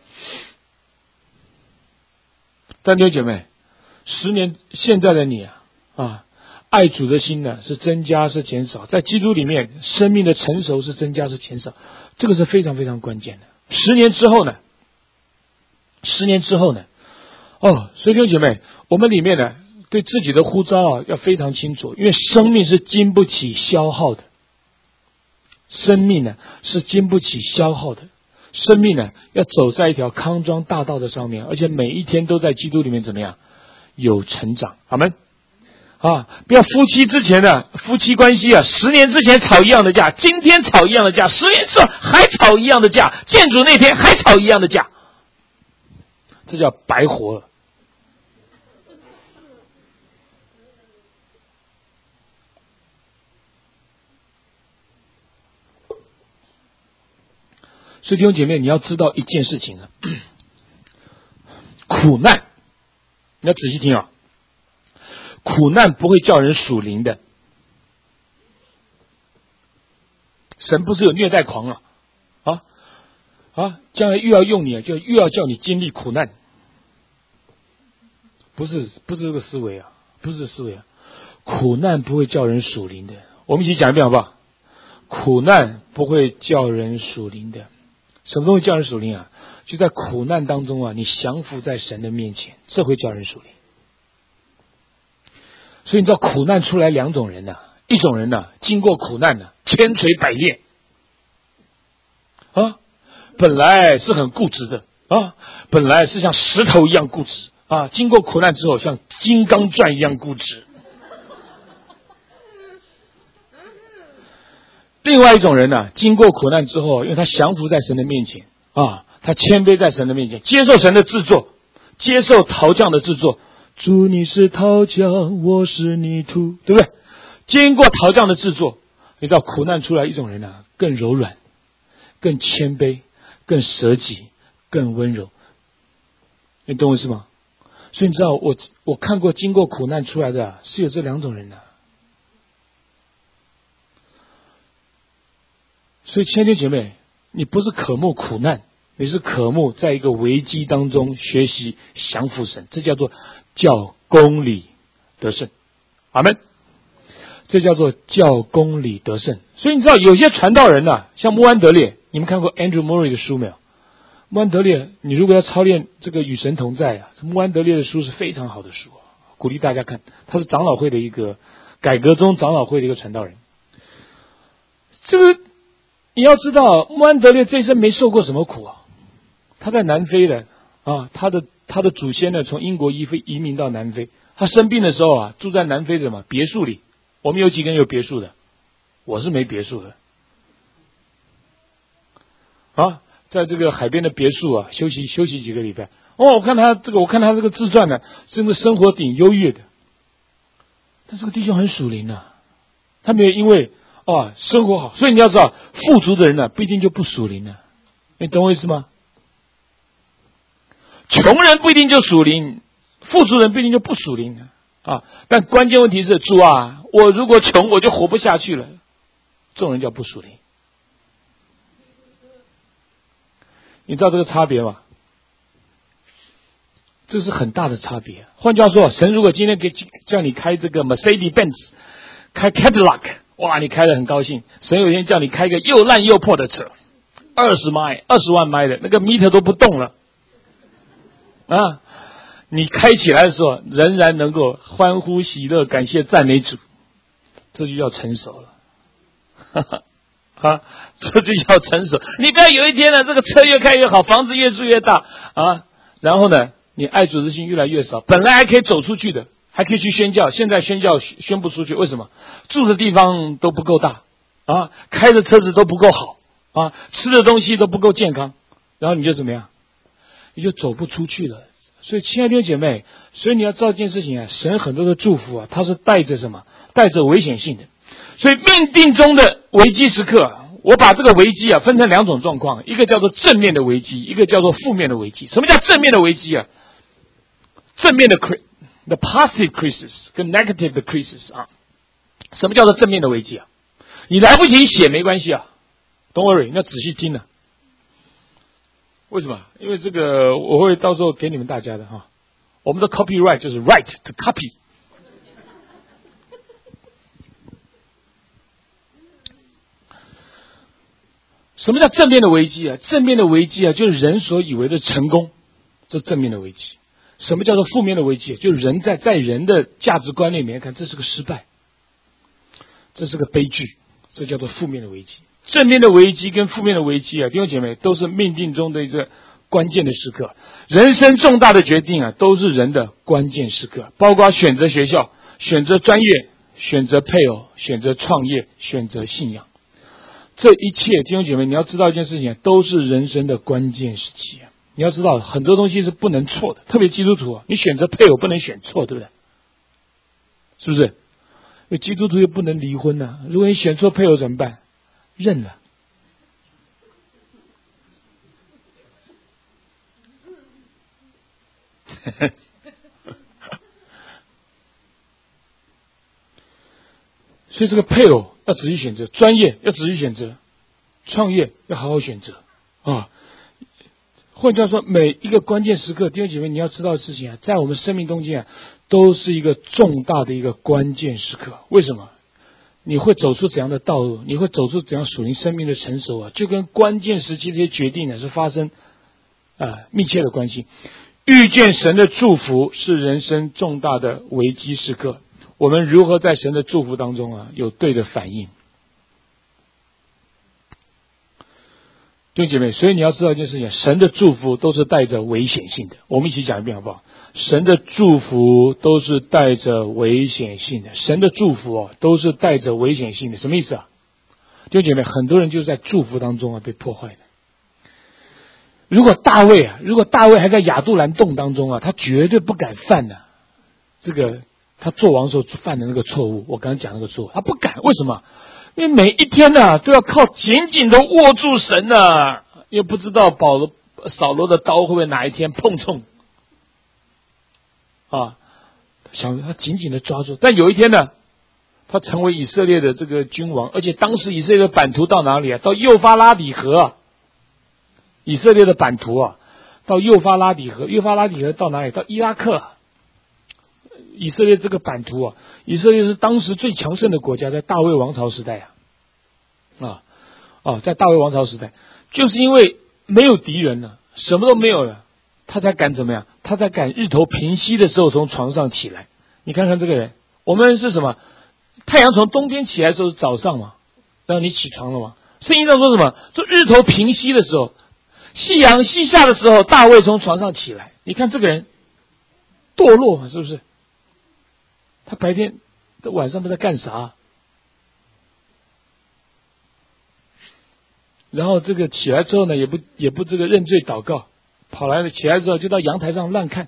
但弟兄姐妹，10年现在的你爱主的心是增加是减少，在基督里面生命的成熟是增加是减少，这个是非常非常关键的。10年之后呢所以弟兄姐妹，我们里面对自己的呼召要非常清楚，因为生命是经不起消耗的，生命呢是经不起消耗的，生命呢要走在一条康庄大道的上面，而且每一天都在基督里面怎么样有成长。阿们。不要夫妻之前的夫妻关系10年之前吵一样的架，今天吵一样的架，10年之后还吵一样的架，建筑那天还吵一样的架，这叫白活了。所以弟兄姐妹，你要知道一件事情苦难，你要仔细听苦难不会叫人属灵的。神不是有虐待狂将来越要用你就越要叫你经历苦难，不是这个思维不是这个思维苦难不会叫人属灵的。我们一起讲一遍好不好？苦难不会叫人属灵的。什么东西叫人属灵就在苦难当中你降服在神的面前，这会叫人属灵。所以你知道苦难出来两种人一种人经过苦难千锤百炼本来是很固执的本来是像石头一样固执经过苦难之后像金刚钻一样固执。另外一种人经过苦难之后，因为他降服在神的面前他谦卑在神的面前，接受神的制作，接受陶匠的制作。主你是陶匠，我是泥土，对不对？经过陶匠的制作，你知道苦难出来一种人更柔软，更谦卑，更舍己，更温柔。你懂我意思吗？所以你知道我看过经过苦难出来的是有这两种人所以亲爱的姐妹，你不是渴慕苦难，你是渴慕在一个危机当中学习降服神，这叫做公理得胜。阿们。这叫做叫公理得胜。所以你知道有些传道人像穆安德烈，你们看过 Andrew Murray 的书没有？穆安德烈，你如果要操练这个与神同在穆安德烈的书是非常好的书，鼓励大家看。他是长老会的一个改革中长老会的一个传道人。这个你要知道，穆安德烈这一生没受过什么苦他在南非的他的祖先呢从英国移民到南非。他生病的时候住在南非的别墅里。我们有几个人有别墅的？我是没别墅的在这个海边的别墅休息几个礼拜。我看他这个自传真的生活挺优越的。但这个弟兄很属灵他没有因为生活好，所以你要知道富足的人不一定就不属灵你懂我意思吗？穷人不一定就属灵，富足人不一定就不属灵但关键问题是，主我如果穷我就活不下去了，这种人叫不属灵。你知道这个差别吗？这是很大的差别。换句话说，神如果今天叫你开这个 Mercedes-Benz， 开 Cadillac， 哇，你开得很高兴。神有一天叫你开一个又烂又破的车，20万迈的，那个 meter 都不动了你开起来的时候仍然能够欢呼喜乐感谢赞美主，这就叫成熟了这就叫成熟。你不要有一天这个车越开越好，房子越住越大然后呢你爱主的心越来越少，本来还可以走出去的，还可以去宣教，现在宣教宣不出去。为什么？住的地方都不够大开的车子都不够好吃的东西都不够健康，然后你就怎么样？你就走不出去了。所以亲爱的弟兄姐妹，所以你要知道一件事情神很多的祝福它是带着什么？带着危险性的。所以命定中的危机时刻，我把这个危机分成两种状况，一个叫做正面的危机，一个叫做负面的危机。什么叫正面的危机正面的 the positive crisis 跟 negative 的 crisis 什么叫做正面的危机你来不及写没关系don't worry， 你要仔细听为什么？因为这个我会到时候给你们大家的我们的 copyright 就是 right to copy。 什么叫正面的危机正面的危机就是人所以为的成功，这正面的危机。 什么叫做负面的危机？就人在人的价值观里面看，这是个失败，这是个悲剧，这叫做负面的危机。正面的危机跟负面的危机啊，弟兄姐妹，都是命定中的一个关键的时刻。人生重大的决定啊，都是人的关键时刻，包括选择学校、选择专业、选择配偶、选择创业、选择信仰。这一切，弟兄姐妹，你要知道一件事情，都是人生的关键时期啊。你要知道，很多东西是不能错的，特别基督徒啊，你选择配偶不能选错，对不对？是不是？因为基督徒又不能离婚啊，如果你选错配偶怎么办？认了。所以这个配偶要仔细选择，专业要仔细选择，创业要好好选择啊。换句话说，每一个关键时刻，弟兄姐妹，你要知道的事情啊，在我们生命中间啊，都是一个重大的一个关键时刻。为什么？你会走出怎样的道路？你会走出怎样属灵生命的成熟啊？就跟关键时期这些决定呢是发生密切的关系。遇见神的祝福是人生重大的危机时刻。我们如何在神的祝福当中啊有对的反应？弟兄姐妹，所以你要知道一件事情，神的祝福都是带着危险性的。我们一起讲一遍好不好？神的祝福都是带着危险性的。神的祝福都是带着危险性的。什么意思啊？弟兄姐妹，很多人就是在祝福当中被破坏的。如果大卫还在亚杜兰洞当中他绝对不敢犯这个他做王时候犯的那个错误。我刚刚讲那个错误，他不敢。为什么？因为每一天都要靠紧紧的握住神又不知道扫罗的刀会不会哪一天碰冲想他紧紧的抓住。但有一天他成为以色列的这个君王，而且当时以色列的版图到哪里到幼发拉底河以色列的版图到幼发拉底河，幼发拉底河到哪里？到伊拉克以色列这个版图以色列是当时最强盛的国家，在大卫王朝时代在大卫王朝时代，就是因为没有敌人了，什么都没有了，他才敢怎么样？他才敢日头平西的时候从床上起来。你看看这个人，我们是什么？太阳从东边起来的时候是早上嘛，然后你起床了嘛？圣经上说什么？就日头平西的时候，夕阳西下的时候，大卫从床上起来。你看这个人堕落嘛，是不是？他白天晚上不知道干啥，然后这个起来之后呢，也不这个认罪祷告，跑来了起来之后就到阳台上乱看，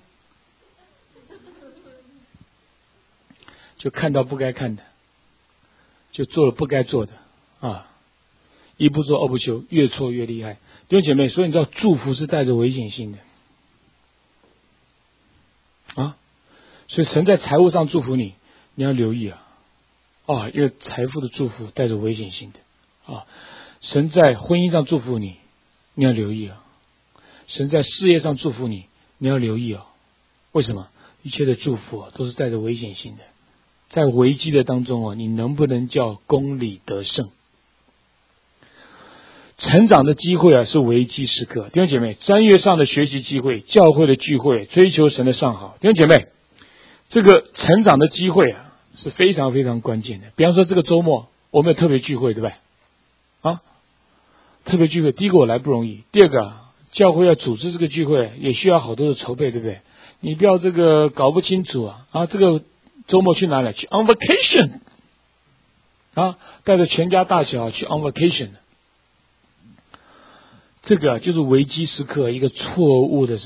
就看到不该看的，就做了不该做的一不做二不休，越错越厉害。弟兄姐妹，所以你知道祝福是带着危险性的所以神在财务上祝福你，你要留意因为财富的祝福带着危险性的神在婚姻上祝福你，你要留意神在事业上祝福你，你要留意为什么？一切的祝福都是带着危险性的。在危机的当中你能不能叫公理得胜？成长的机会是危机时刻。弟兄姐妹，专业上的学习机会，教会的聚会，追求神的上好。弟兄姐妹，这个成长的机会是非常非常关键的。比方说这个周末我们有特别聚会，对不对？特别聚会，第一个我来不容易，第二个教会要组织这个聚会也需要好多的筹备，对不对？你不要这个搞不清楚这个周末去哪里？去 on vacation 带着全家大小去 on vacation， 这个就是危机时刻一个错误的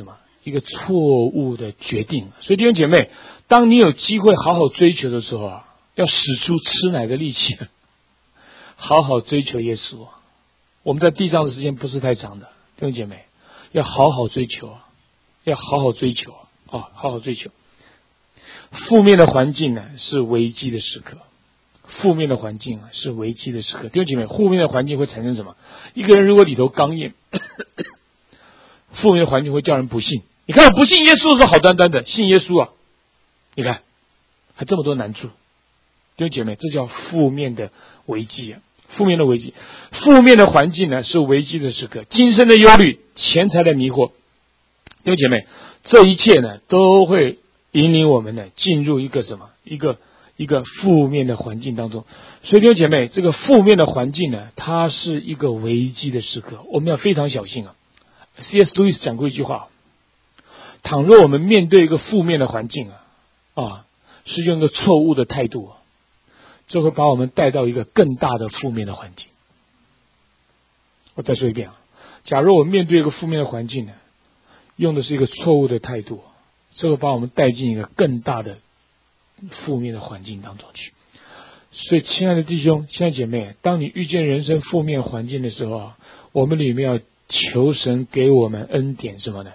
决定。所以弟兄姐妹，当你有机会好好追求的时候要使出吃奶的力气，好好追求耶稣我们在地上的时间不是太长的，弟兄姐妹，要好好追求要好好追求好好追求。负面的环境是危机的时刻，负面的环境是危机的时刻。弟兄姐妹，负面的环境会产生什么？一个人如果里头刚硬，负面的环境会叫人不信。你看，不信耶稣是好端端的，信耶稣你看还这么多难处。弟兄姐妹，这叫负面的危机负面的危机。负面的环境是危机的时刻。今生的忧虑，钱财的迷惑， 弟兄姐妹，这一切呢，都会引领我们呢进入一个什么？一个负面的环境当中。所以弟兄姐妹，这个负面的环境呢，它是一个危机的时刻，我们要非常小心啊。C.S. 路易斯讲过一句话：倘若我们面对一个负面的环境是用一个错误的态度，这会把我们带到一个更大的负面的环境。我再说一遍啊，假如我们面对一个负面的环境呢，用的是一个错误的态度，这会把我们带进一个更大的负面的环境当中去。所以亲爱的弟兄，亲爱的姐妹，当你遇见人生负面环境的时候我们里面要求神给我们恩典什么呢？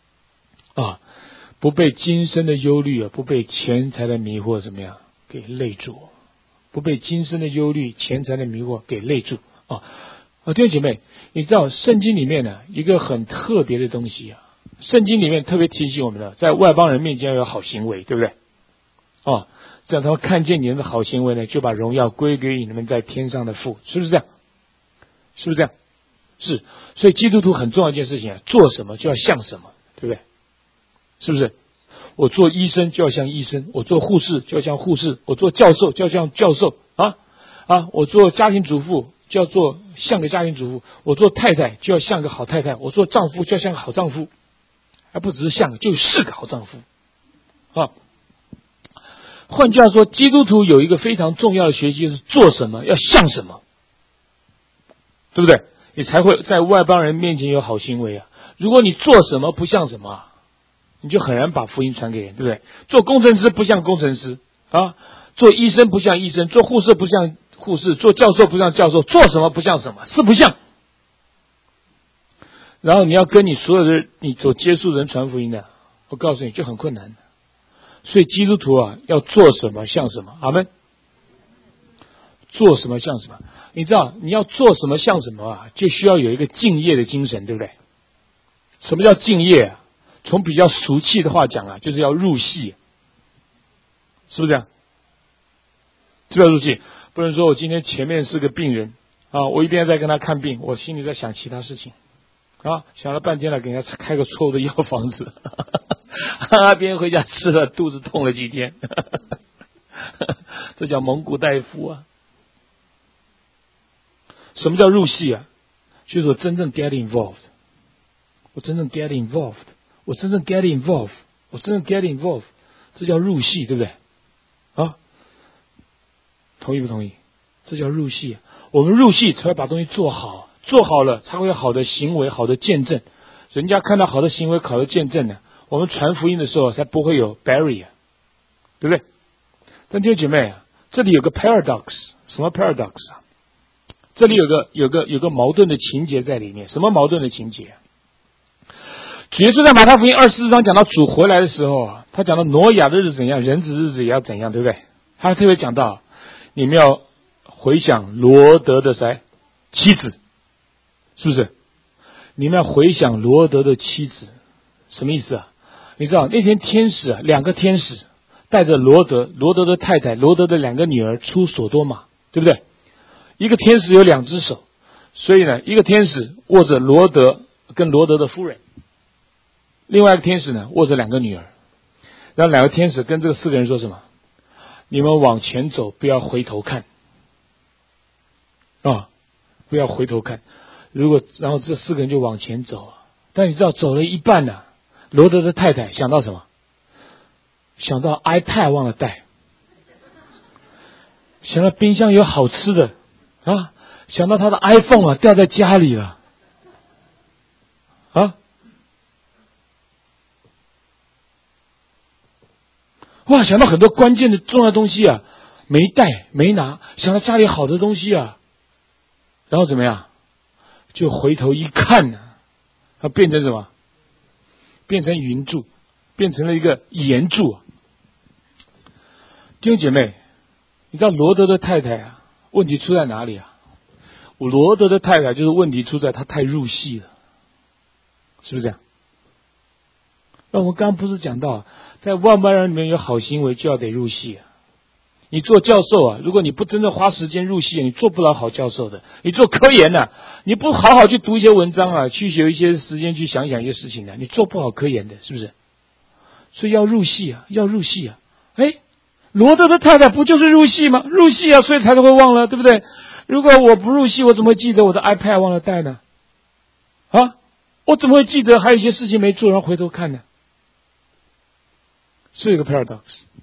不被今生的忧虑不被钱财的迷惑怎么样给累住，不被今生的忧虑钱财的迷惑给累住弟兄姐妹，你知道圣经里面呢一个很特别的东西圣经里面特别提醒我们的，在外邦人面前要有好行为，对不对？这样他们看见你们的好行为呢，就把荣耀归给你们在天上的父，是不是这样？是不是这样？是。所以基督徒很重要一件事情做什么就要像什么，对不对？是不是？我做医生就要像医生，我做护士就要像护士，我做教授就要像教授我做家庭主妇就要像个家庭主妇，我做太太就要像个好太太，我做丈夫就要像个好丈夫，还不只是像，就是个好丈夫换句话说，基督徒有一个非常重要的学习，就是做什么要像什么，对不对？你才会在外邦人面前有好行为如果你做什么不像什么你就很难把福音传给人，对不对？做工程师不像工程师做医生不像医生，做护士不像护士，做教授不像教授，做什么不像什么，是不像。然后你要跟你所有的你所接触的人传福音的，我告诉你就很困难。所以基督徒要做什么像什么，阿们。做什么像什么，你知道你要做什么像什么就需要有一个敬业的精神，对不对？什么叫敬业从比较俗气的话讲就是要入戏，是不是这样？是不是要入戏？不能说我今天前面是个病人我一边在跟他看病，我心里在想其他事情想了半天了，给人家开个错误的药方子别人回家吃了肚子痛了几天这叫蒙古大夫什么叫入戏就是我真正 get involved， 我真正 get involved， 我真正 get involved， 我真正 get involved， 这叫入戏，对不对同意不同意？这叫入戏我们入戏才会把东西做好，做好了才会有好的行为，好的见证，人家看到好的行为，好的见证呢，我们传福音的时候才不会有 barrier， 对不对？但弟兄姐妹这里有个 paradox， 什么 paradox 这里有个矛盾的情节在里面。什么矛盾的情节主耶稣在马太福音24章讲到主回来的时候他讲到挪亚的日子怎样，人子日子也要怎样，对不对？他特别讲到你们要回想罗德的妻子，是不是？你们要回想罗德的妻子，什么意思你知道那天天使两个天使带着罗德的太太，罗德的两个女儿出索多玛，对不对？一个天使有两只手，所以呢，一个天使握着罗德跟罗德的夫人，另外一个天使呢握着两个女儿。然后两个天使跟这4个人说什么？你们往前走，不要回头看不要回头看。然后这4个人就往前走但你知道走了一半罗德的太太想到什么？想到 iPad 忘了带，想到冰箱有好吃的想到他的 iPhone 掉在家里了想到很多关键的重要的东西没带没拿，想到家里好的东西然后怎么样？就回头一看它变成什么？变成云柱，变成了一个岩柱弟兄姐妹，你知道罗德的太太问题出在哪里罗德的太太就是问题出在他太入戏了，是不是这样？那我们刚刚不是讲到在万般人里面有好行为就要得入戏你做教授啊，如果你不真正花时间入戏，你做不了好教授的。你做科研啊，你不好好去读一些文章啊，去有一些时间去想想一些事情呢，你做不好科研的，是不是？所以要入戏啊，要入戏啊。罗德的太太不就是入戏吗？入戏啊，所以才会忘了，对不对？如果我不入戏，我怎么会记得我的 iPad 忘了带呢？我怎么会记得还有一些事情没做，然后回头看呢？是一个 paradox。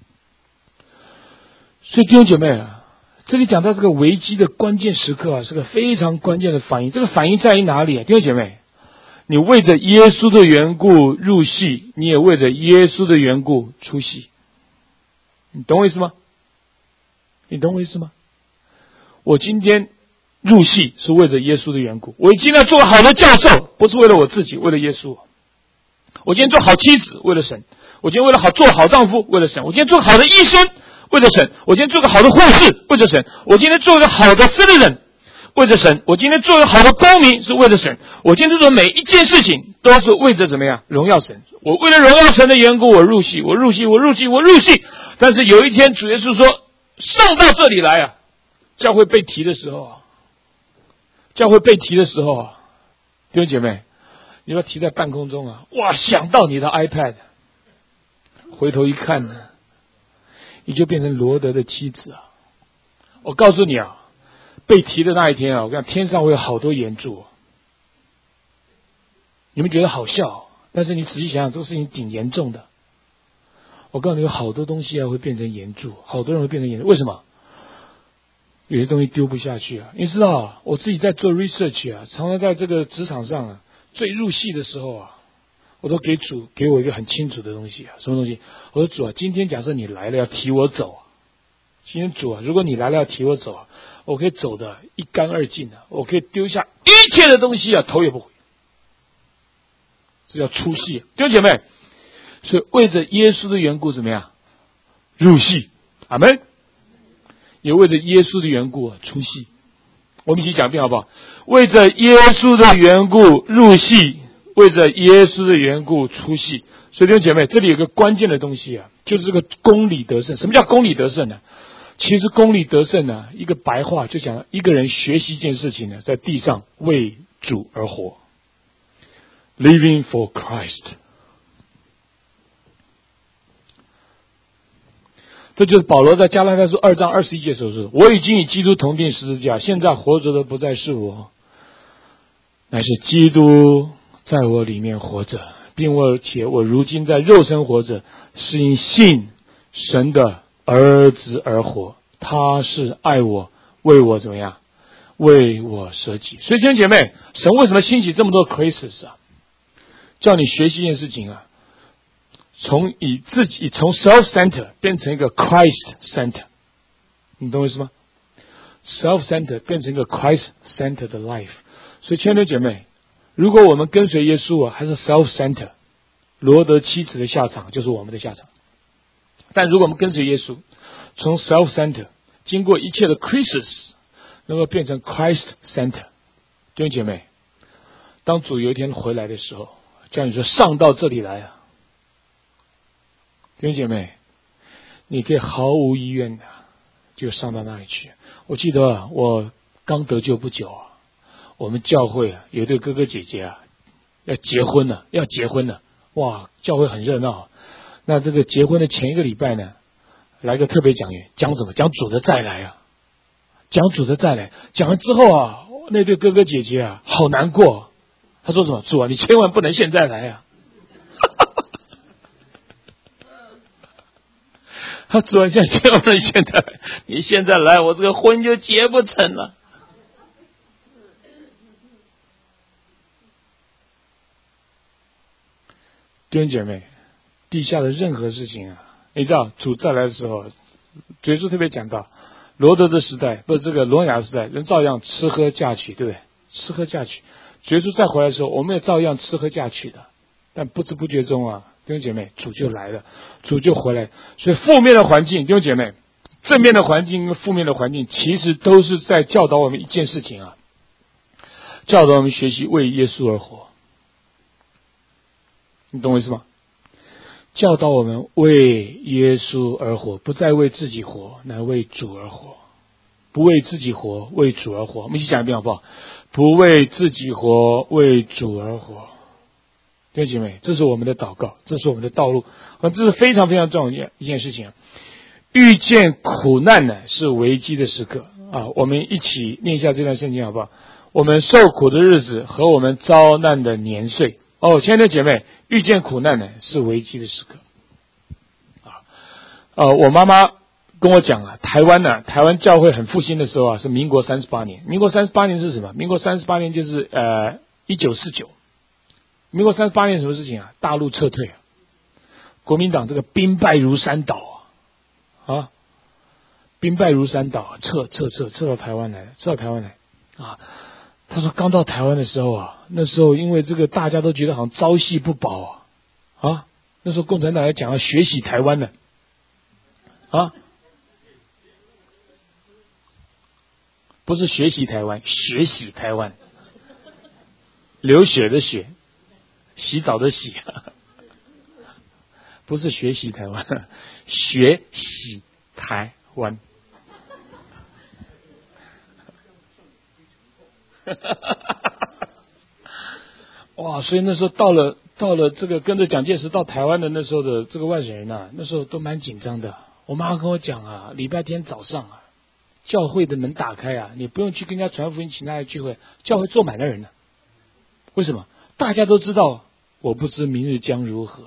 所以弟兄姐妹啊，这里讲到这个危机的关键时刻啊，是个非常关键的反应。这个反应在于哪里啊？弟兄姐妹，你为着耶稣的缘故入戏，你也为着耶稣的缘故出戏。你懂我意思吗？你懂我意思吗？我今天入戏是为着耶稣的缘故，我今天做个好的教授，不是为了我自己，为了耶稣。我今天做好妻子，为了神；我今天为了做好丈夫，为了神；我今天做个好的医生，为了神；我今天做个好的护士，为了神；我今天做一个好的citizen，为着神；我今天做一个好的公民，是为了神。我今天做每一件事情都是为着怎么样荣耀神。我为了荣耀神的缘故，我入戏，我入戏，我入戏，我入戏。但是有一天主耶稣说上到这里来啊，教会被提的时候啊，弟兄姐妹，你要提在半空中啊，哇，想到你的 iPad， 回头一看呢，你就变成罗德的妻子啊。我告诉你啊，被提的那一天啊，我跟你讲，天上会有好多援助。你们觉得好笑，但是你仔细想想，这个事情挺严重的。我告诉你，有好多东西会变成援助，好多人会变成援助。为什么？有些东西丢不下去啊！你知道啊，我自己在做 research 啊，常常在这个职场上啊，最入戏的时候啊，我都给主给我一个很清楚的东西啊，什么东西？我说主啊，今天假设你来了要提我走啊，今天主啊，如果你来了要提我走啊，我可以走得一干二净啊，我可以丢下一切的东西啊，头也不回。这叫出戏，弟兄姐妹。所以为着耶稣的缘故怎么样？入戏，阿们。也为着耶稣的缘故出戏。我们一起讲一遍好不好？为着耶稣的缘故入戏，为着耶稣的缘故出戏。所以弟兄姐妹，这里有个关键的东西啊，就是这个公理得胜。什么叫公理得胜呢？其实公理得胜呢，一个白话就讲一个人学习一件事情呢，在地上为主而活， living for Christ。这就是保罗在加拉太书2章21节所说：我已经与基督同定十字架，现在活着的不再是我，乃是基督在我里面活着，并且我如今在肉身活着，是因信神的儿子而活。他是爱我，为我怎么样？为我舍己。所以弟兄姐妹，神为什么兴起这么多 crisis 啊？叫你学习一件事情啊，从 self-center 变成一个 Christ-center， 你懂我意思吗？ self-center 变成一个 Christ-center 的 life。 所以亲爱的姐妹，如果我们跟随耶稣啊，还是 self-center， 罗德妻子的下场就是我们的下场。但如果我们跟随耶稣，从 self-center 经过一切的 crisis， 能够变成 Christ-center， 弟兄姐妹，当主有一天回来的时候，叫你说上到这里来啊，弟兄姐妹，你可以毫无意愿的就上到那里去。我记得我刚得救不久啊，我们教会啊有一对哥哥姐姐啊要结婚了，哇，教会很热闹。那这个结婚的前一个礼拜呢，来个特别讲员，讲什么？讲主的再来啊，讲主的再来。讲完之后啊，那对哥哥姐姐啊好难过。他说什么？主啊，你千万不能现在来啊！他主啊，现在千万不能现在来，你现在来，我这个婚就结不成了。弟兄姐妹，地下的任何事情啊，你知道主再来的时候，耶稣特别讲到罗德的时代，不是这个挪亚的时代，人照样吃喝嫁娶，对不对？吃喝嫁娶。耶稣再回来的时候，我们也照样吃喝嫁娶的。但不知不觉中啊，弟兄姐妹，主就来了，主就回来。所以负面的环境，弟兄姐妹，正面的环境跟负面的环境，其实都是在教导我们一件事情啊，教导我们学习为耶稣而活。你懂我意思吗？ 教导我们为耶稣而活，不再为自己活，乃为主而活。不为自己活，为主而活。我们一起讲一遍好不好？不为自己活，为主而活。弟兄姐妹，这是我们的祷告，这是我们的道路，这是非常非常重要的一件事情。遇见苦难呢，是危机的时刻啊！我们一起念一下这段圣经好不好？我们受苦的日子和我们遭难的年岁。亲爱的姐妹，遇见苦难呢，是危机的时刻我妈妈跟我讲台湾教会很复兴的时候是民国38年。民国38年是什么？民国38年就是1949。民国38年什么事情啊？大陆撤退国民党这个兵败如山倒兵败如山倒，撤到台湾来他说刚到台湾的时候那时候因为这个大家都觉得好像朝夕不保那时候共产党还讲要学习台湾呢不是学习台湾，学习台湾，流血的血，洗澡的洗不是学习台湾，学习台湾哇！所以那时候到了这个跟着蒋介石到台湾的那时候的这个外省人那时候都蛮紧张的。我妈跟我讲礼拜天早上教会的门打开你不用去跟人家传福音，请大家聚会，教会坐满了人呢。为什么？大家都知道，我不知明日将如何。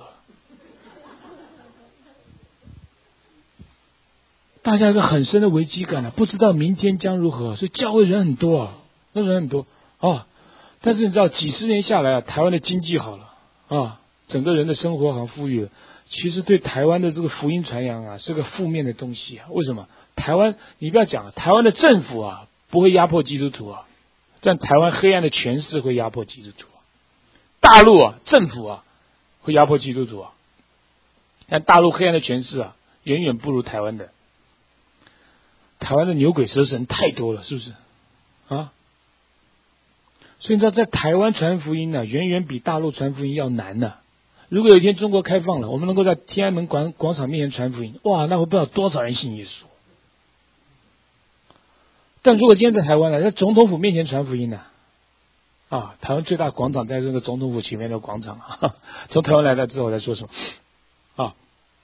大家有个很深的危机感不知道明天将如何，所以教会人很多人很多但是你知道几十年下来台湾的经济好了整个人的生活好像富裕了，其实对台湾的这个福音传扬是个负面的东西为什么？台湾你不要讲台湾的政府不会压迫基督徒但台湾黑暗的权势会压迫基督徒大陆政府会压迫基督徒但大陆黑暗的权势远远不如台湾的。台湾的牛鬼蛇神太多了，是不是所以你知道在台湾传福音远远比大陆传福音要难如果有一天中国开放了，我们能够在天安门广场面前传福音，哇，那会不知道多少人信耶稣。但如果今天在台湾在总统府面前传福音台湾最大广场在这个总统府前面的广场从台湾来的之后我在说什么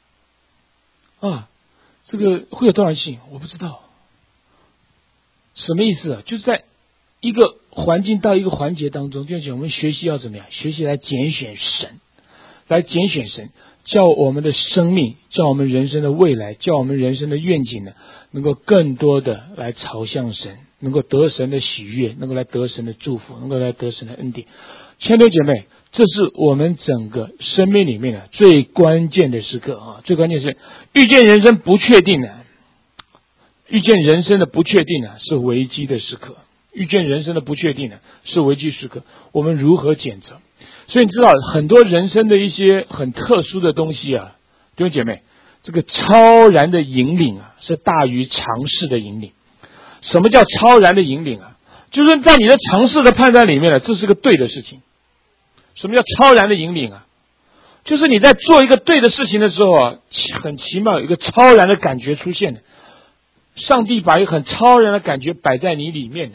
这个会有多少人信？我不知道。什么意思就是在一个环境到一个环节当中，弟兄姐妹，我们学习要怎么样？学习来拣选神，叫我们的生命，叫我们人生的未来，叫我们人生的愿景能够更多的来朝向神，能够得神的喜悦，能够来得神的祝福，能够来得神的恩典。亲爱的姐妹，这是我们整个生命里面最关键的时刻最关键是遇见人生不确定遇见人生的不确定是危机的时刻。遇见人生的不确定是危机时刻，我们如何选择？所以你知道很多人生的一些很特殊的东西弟兄姐妹，这个超然的引领是大于常识的引领。什么叫超然的引领就是在你的常识的判断里面这是个对的事情。什么叫超然的引领就是你在做一个对的事情的时候很奇妙有一个超然的感觉出现上帝把一个很超然的感觉摆在你里面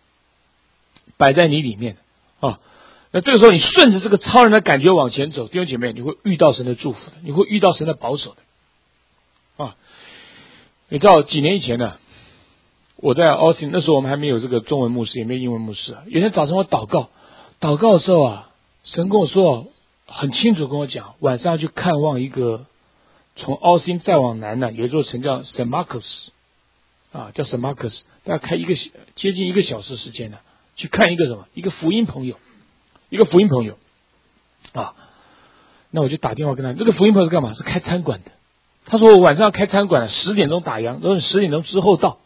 那这个时候你顺着这个超然的感觉往前走，弟兄姐妹，你会遇到神的祝福的，你会遇到神的保守的你知道几年以前我在 Austin， 那时候我们还没有这个中文牧师，也没有英文牧师有天早上我祷告的时候神跟我说很清楚跟我讲，晚上要去看望一个从 Austin 再往南有一座城叫 St. Marcos叫 St. Marcos， 大概开接近1个小时时间去看一个什么？一个福音朋友那我就打电话跟他，这个福音朋友是干嘛？是开餐馆的。他说我晚上要开餐馆10点钟打烊，然后10点钟之后到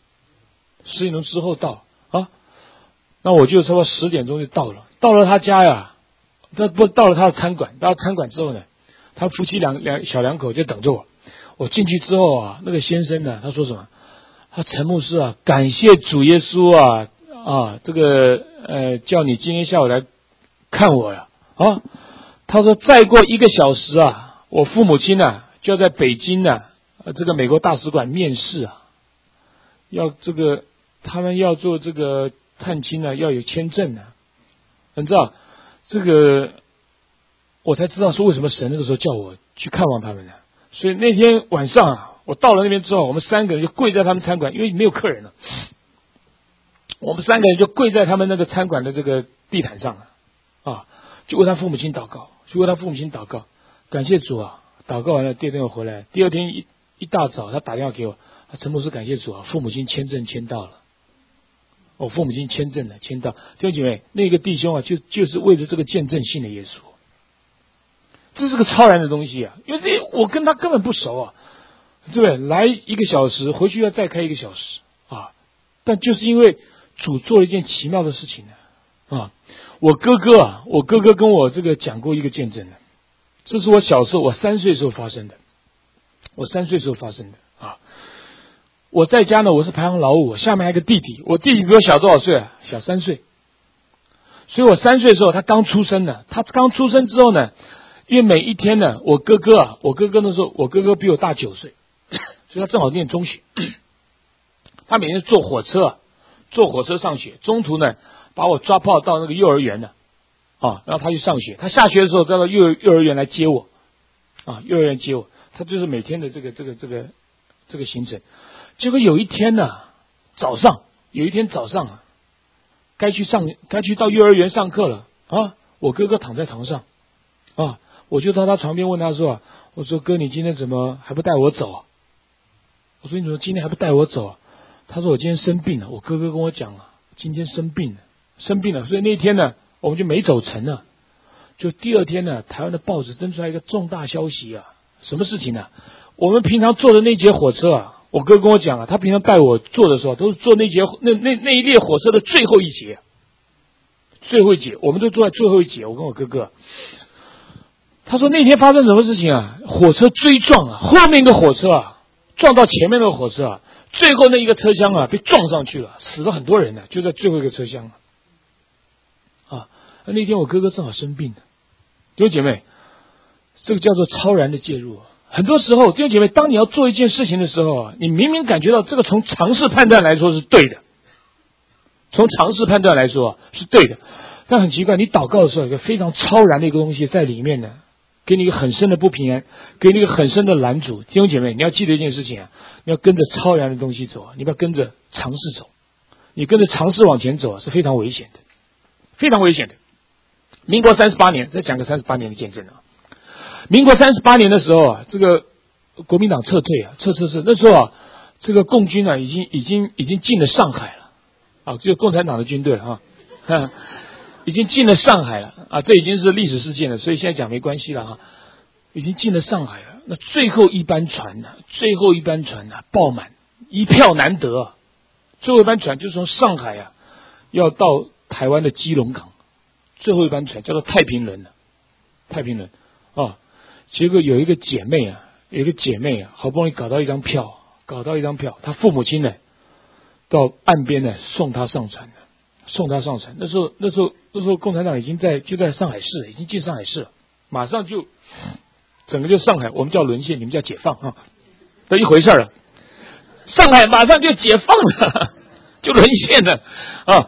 那我就差不多10点钟就到了他家到了他的餐馆，到了餐馆之后他夫妻小两口就等着我进去之后那个先生他说什么？他陈牧师感谢主耶稣这个叫你今天下午来看我他说再过1个小时我父母亲呢就要在北京呢这个美国大使馆面试啊，要这个他们要做这个探亲呢要有签证啊，你知道这个我才知道说为什么神那个时候叫我去看望他们呢。所以那天晚上啊，我到了那边之后，我们3个人就跪在他们餐馆，因为没有客人了，我们3个人就跪在他们那个餐馆的这个地毯上啊，就为他父母亲祷告，感谢主啊！祷告完了，第二天我回来，第二天一大早他打电话给我，陈牧师感谢主啊，父母亲签证签到了，我父母亲签证了签到，弟兄姐妹，那个弟兄啊，就是为着这个见证信的耶稣。这是个超然的东西啊，因为我跟他根本不熟啊，对不对？来1个小时，回去要再开1个小时啊。但就是因为主做了一件奇妙的事情呢啊，我哥哥跟我这个讲过一个见证的，这是我小时候我3岁时候发生的，啊。我在家呢，我是排行老5，下面还有个弟弟，我弟弟比我小多少岁啊？小3岁。所以我3岁的时候他刚出生呢，他刚出生之后呢。因为每一天呢，我哥哥那时候，我哥哥比我大9岁，所以他正好念中学。他每天坐火车上学，中途呢把我抓跑到那个幼儿园呢，啊，然后他去上学。他下学的时候再到幼儿园来接我，啊，幼儿园接我，他就是每天的这个行程。结果有一天早上啊，该去到幼儿园上课了啊，我哥哥躺在床上啊。我就到他床边问他说：“我说哥，你今天怎么还不带我走啊？”我说：“你怎么今天还不带我走啊？”他说：“我今天生病了。”我哥哥跟我讲了，今天生病了，所以那天呢，我们就没走成了。就第二天呢，台湾的报纸登出来一个重大消息啊，什么事情呢？我们平常坐的那节火车啊，我哥跟我讲啊，他平常带我坐的时候，都是坐那一列火车的最后一节，我们都坐在最后一节。我跟我哥哥。他说那天发生什么事情啊？火车追撞啊，后面一个火车啊撞到前面那个火车啊，最后那一个车厢啊被撞上去了，死了很多人呢，就在最后一个车厢啊。那天我哥哥正好生病了，弟兄姐妹，这个叫做超然的介入。很多时候，弟兄姐妹，当你要做一件事情的时候啊，你明明感觉到这个从常识判断来说是对的，但很奇怪，你祷告的时候有一个非常超然的一个东西在里面呢。给你一个很深的不平安，给你一个很深的拦阻。弟兄姐妹，你要记得一件事情啊，你要跟着超然的东西走啊，你不要跟着常识走。你跟着常识往前走啊，是非常危险的，非常危险的。民国38年，再讲个38年的见证啊。民国38年的时候啊，这个国民党撤退啊，撤，那时候啊，这个共军啊，已经进了上海了啊，就共产党的军队啊。已经进了上海了啊，这已经是历史事件了，所以现在讲没关系了啊。已经进了上海了，那最后一班船爆满，一票难得啊。最后一班船就是从上海啊，要到台湾的基隆港，最后一班船叫做太平轮啊。结果有一个姐妹啊，好不容易搞到一张票，她父母亲呢到岸边呢送她上船。那时候共产党就在上海市，已经进上海市了，马上就整个就上海，我们叫沦陷，你们叫解放啊，这一回事了。上海马上就解放了，就沦陷了啊。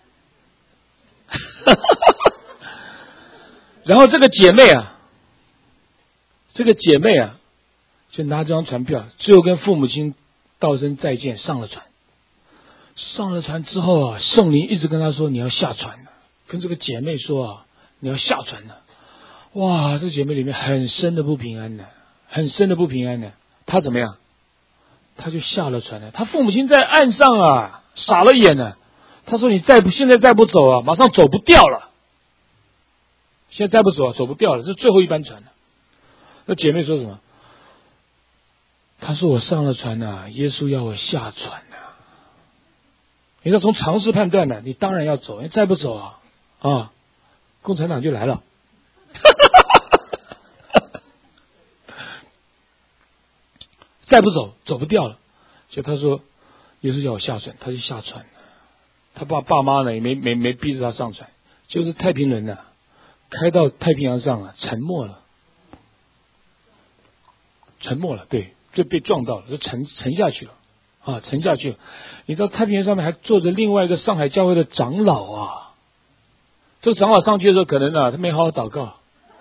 然后这个姐妹啊，就拿这张船票，最后跟父母亲道声再见，上了船。上了船之后啊，圣灵一直跟他说你要下船了，跟这个姐妹说啊，你要下船了。哇，这姐妹里面很深的不平安呢，她怎么样？她就下了船了。她父母亲在岸上啊，傻了眼了。他说你现在再不走啊，马上走不掉了。现在再不走啊，走不掉了，这是最后一班船了。那姐妹说什么？她说我上了船啊，耶稣要我下船啊。你说从常识判断呢，你当然要走，你再不走啊，共产党就来了。再不走，走不掉了。所以他说，耶稣叫我下船，他就下船了。他爸妈呢也没逼着他上船，就是太平轮呢开到太平洋上了，沉没了。 沉没了，对，就被撞到了，就沉下去了啊，沉下去了。你知道太平洋上面还坐着另外一个上海教会的长老啊，这个长老上去的时候，可能他没好好祷告，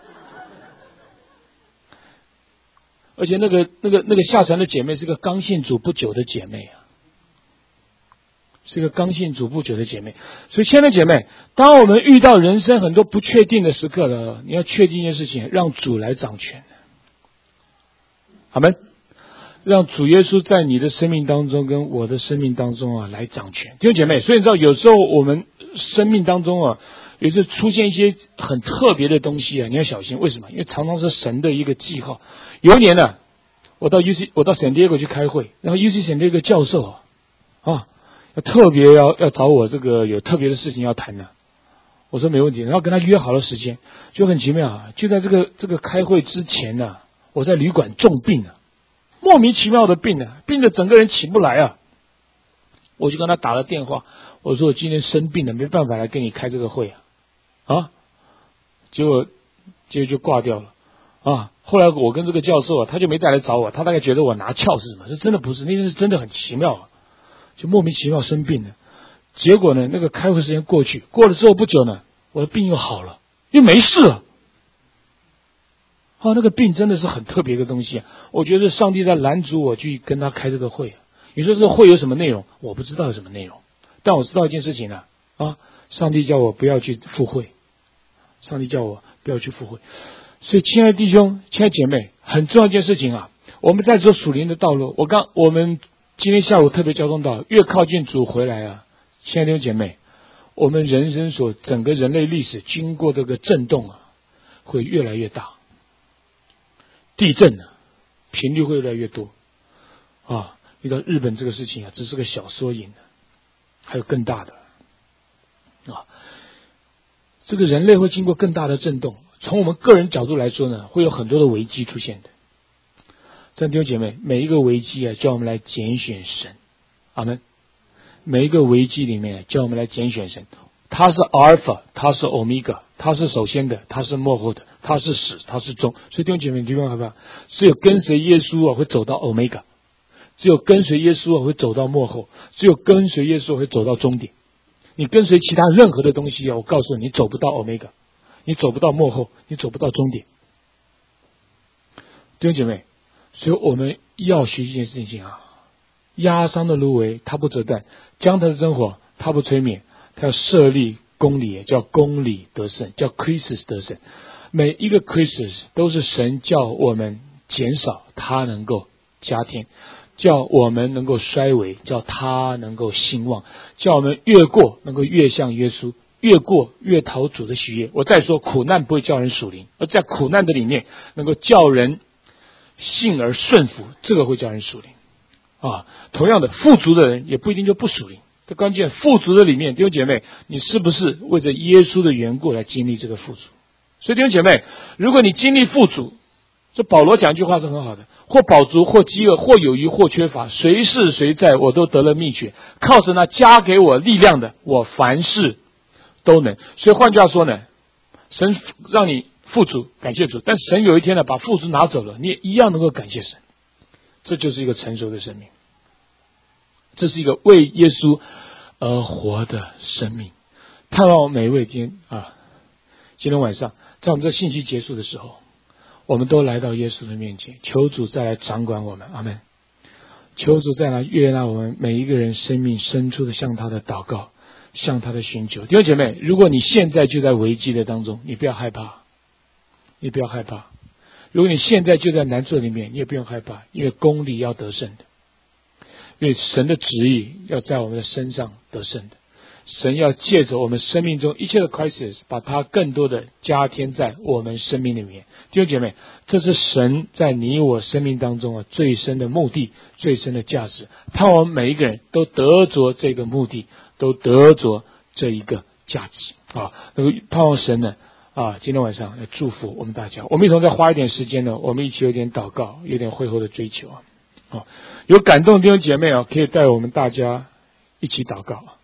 而且那个下船的姐妹是个刚信主不久的姐妹啊。是个刚信主不久的姐妹，所以亲爱的姐妹，当我们遇到人生很多不确定的时刻了，你要确定一件事情，让主来掌权。阿们，让主耶稣在你的生命当中跟我的生命当中来掌权。弟兄姐妹，所以你知道有时候我们生命当中有时候出现一些很特别的东西你要小心。为什么？因为常常是神的一个记号。有一年我到 San Diego 去开会，然后 UC San Diego 教授特别要找我这个有特别的事情要谈的，我说没问题，然后跟他约好了时间，就很奇妙就在这个开会之前我在旅馆重病莫名其妙的病病得整个人起不来我就跟他打了电话，我说我今天生病了，没办法来跟你开这个会结果就挂掉了后来我跟这个教授他就没再来找我，他大概觉得我拿翘是什么？是真的不是，那天是真的很奇妙就莫名其妙生病了。结果呢，那个开会时间过了之后不久呢，我的病又好了，又没事了。那个病真的是很特别的东西我觉得上帝在拦阻我去跟他开这个会你说这个会有什么内容？我不知道有什么内容，但我知道一件事情上帝叫我不要去赴会，上帝叫我不要去赴会。所以亲爱的弟兄，亲爱的姐妹，很重要一件事情我们在走属灵的道路。我们今天下午特别交通到，越靠近主回来亲爱的弟兄姐妹，我们人生整个人类历史经过这个震动会越来越大，地震频率会越来越多遇到日本这个事情只是个小缩影还有更大的这个人类会经过更大的震动。从我们个人角度来说呢，会有很多的危机出现的。弟兄姐妹，每一个危机叫我们来拣选神。阿们。每一个危机里面叫我们来拣选神，他是阿尔法，他是欧米伽，他是首先的，他是末后的，他是始，他是终。所以弟兄姐妹，你明白吧？只有跟随耶稣会走到欧米伽，只有跟随耶稣会走到末后，只有跟随耶稣会走到终点。你跟随其他任何的东西我告诉你，你走不到欧米伽，你走不到末后，你走不到终点。弟兄姐妹，所以我们要学一件事情压伤的芦苇它不折断，将它的真火它不吹灭，它要设立公理，叫公理得胜，叫 crisis 得胜。每一个 crisis 都是神叫我们减少，他能够加添，叫我们能够衰微，叫他能够兴旺，叫我们越过能够越像耶稣，越过越讨主的喜悦。我再说，苦难不会叫人属灵，而在苦难的里面能够叫人信而顺服，这个会叫人属灵同样的，富足的人也不一定就不属灵。这关键，富足的里面，弟兄姐妹，你是不是为着耶稣的缘故来经历这个富足？所以弟兄姐妹，如果你经历富足，这保罗讲一句话是很好的，或饱足，或饥饿，或有余，或缺乏，谁是谁在，我都得了秘诀，靠着那加给我力量的，我凡事都能。所以换句话说呢，神让你富足，感谢主，但神有一天把富足拿走了，你也一样能够感谢神。这就是一个成熟的生命，这是一个为耶稣而活的生命。盼望每一位今天晚上在我们这信息结束的时候，我们都来到耶稣的面前，求主再来掌管我们。阿们。求主再来悦纳我们每一个人生命深处的向他的祷告，向他的寻求。弟兄姐妹，如果你现在就在危机的当中，你不要害怕，你不要害怕。如果你现在就在难处里面，你也不用害怕，因为公理要得胜的，因为神的旨意要在我们的身上得胜的。神要借着我们生命中一切的 crisis， 把它更多的加添在我们生命里面。弟兄姐妹，这是神在你我生命当中最深的目的，最深的价值。盼望每一个人都得着这个目的，都得着这一个价值那个盼望神呢今天晚上来祝福我们大家。我们一同再花一点时间呢，我们一起有点祷告，有点会后的追求有感动的弟兄姐妹可以带我们大家一起祷告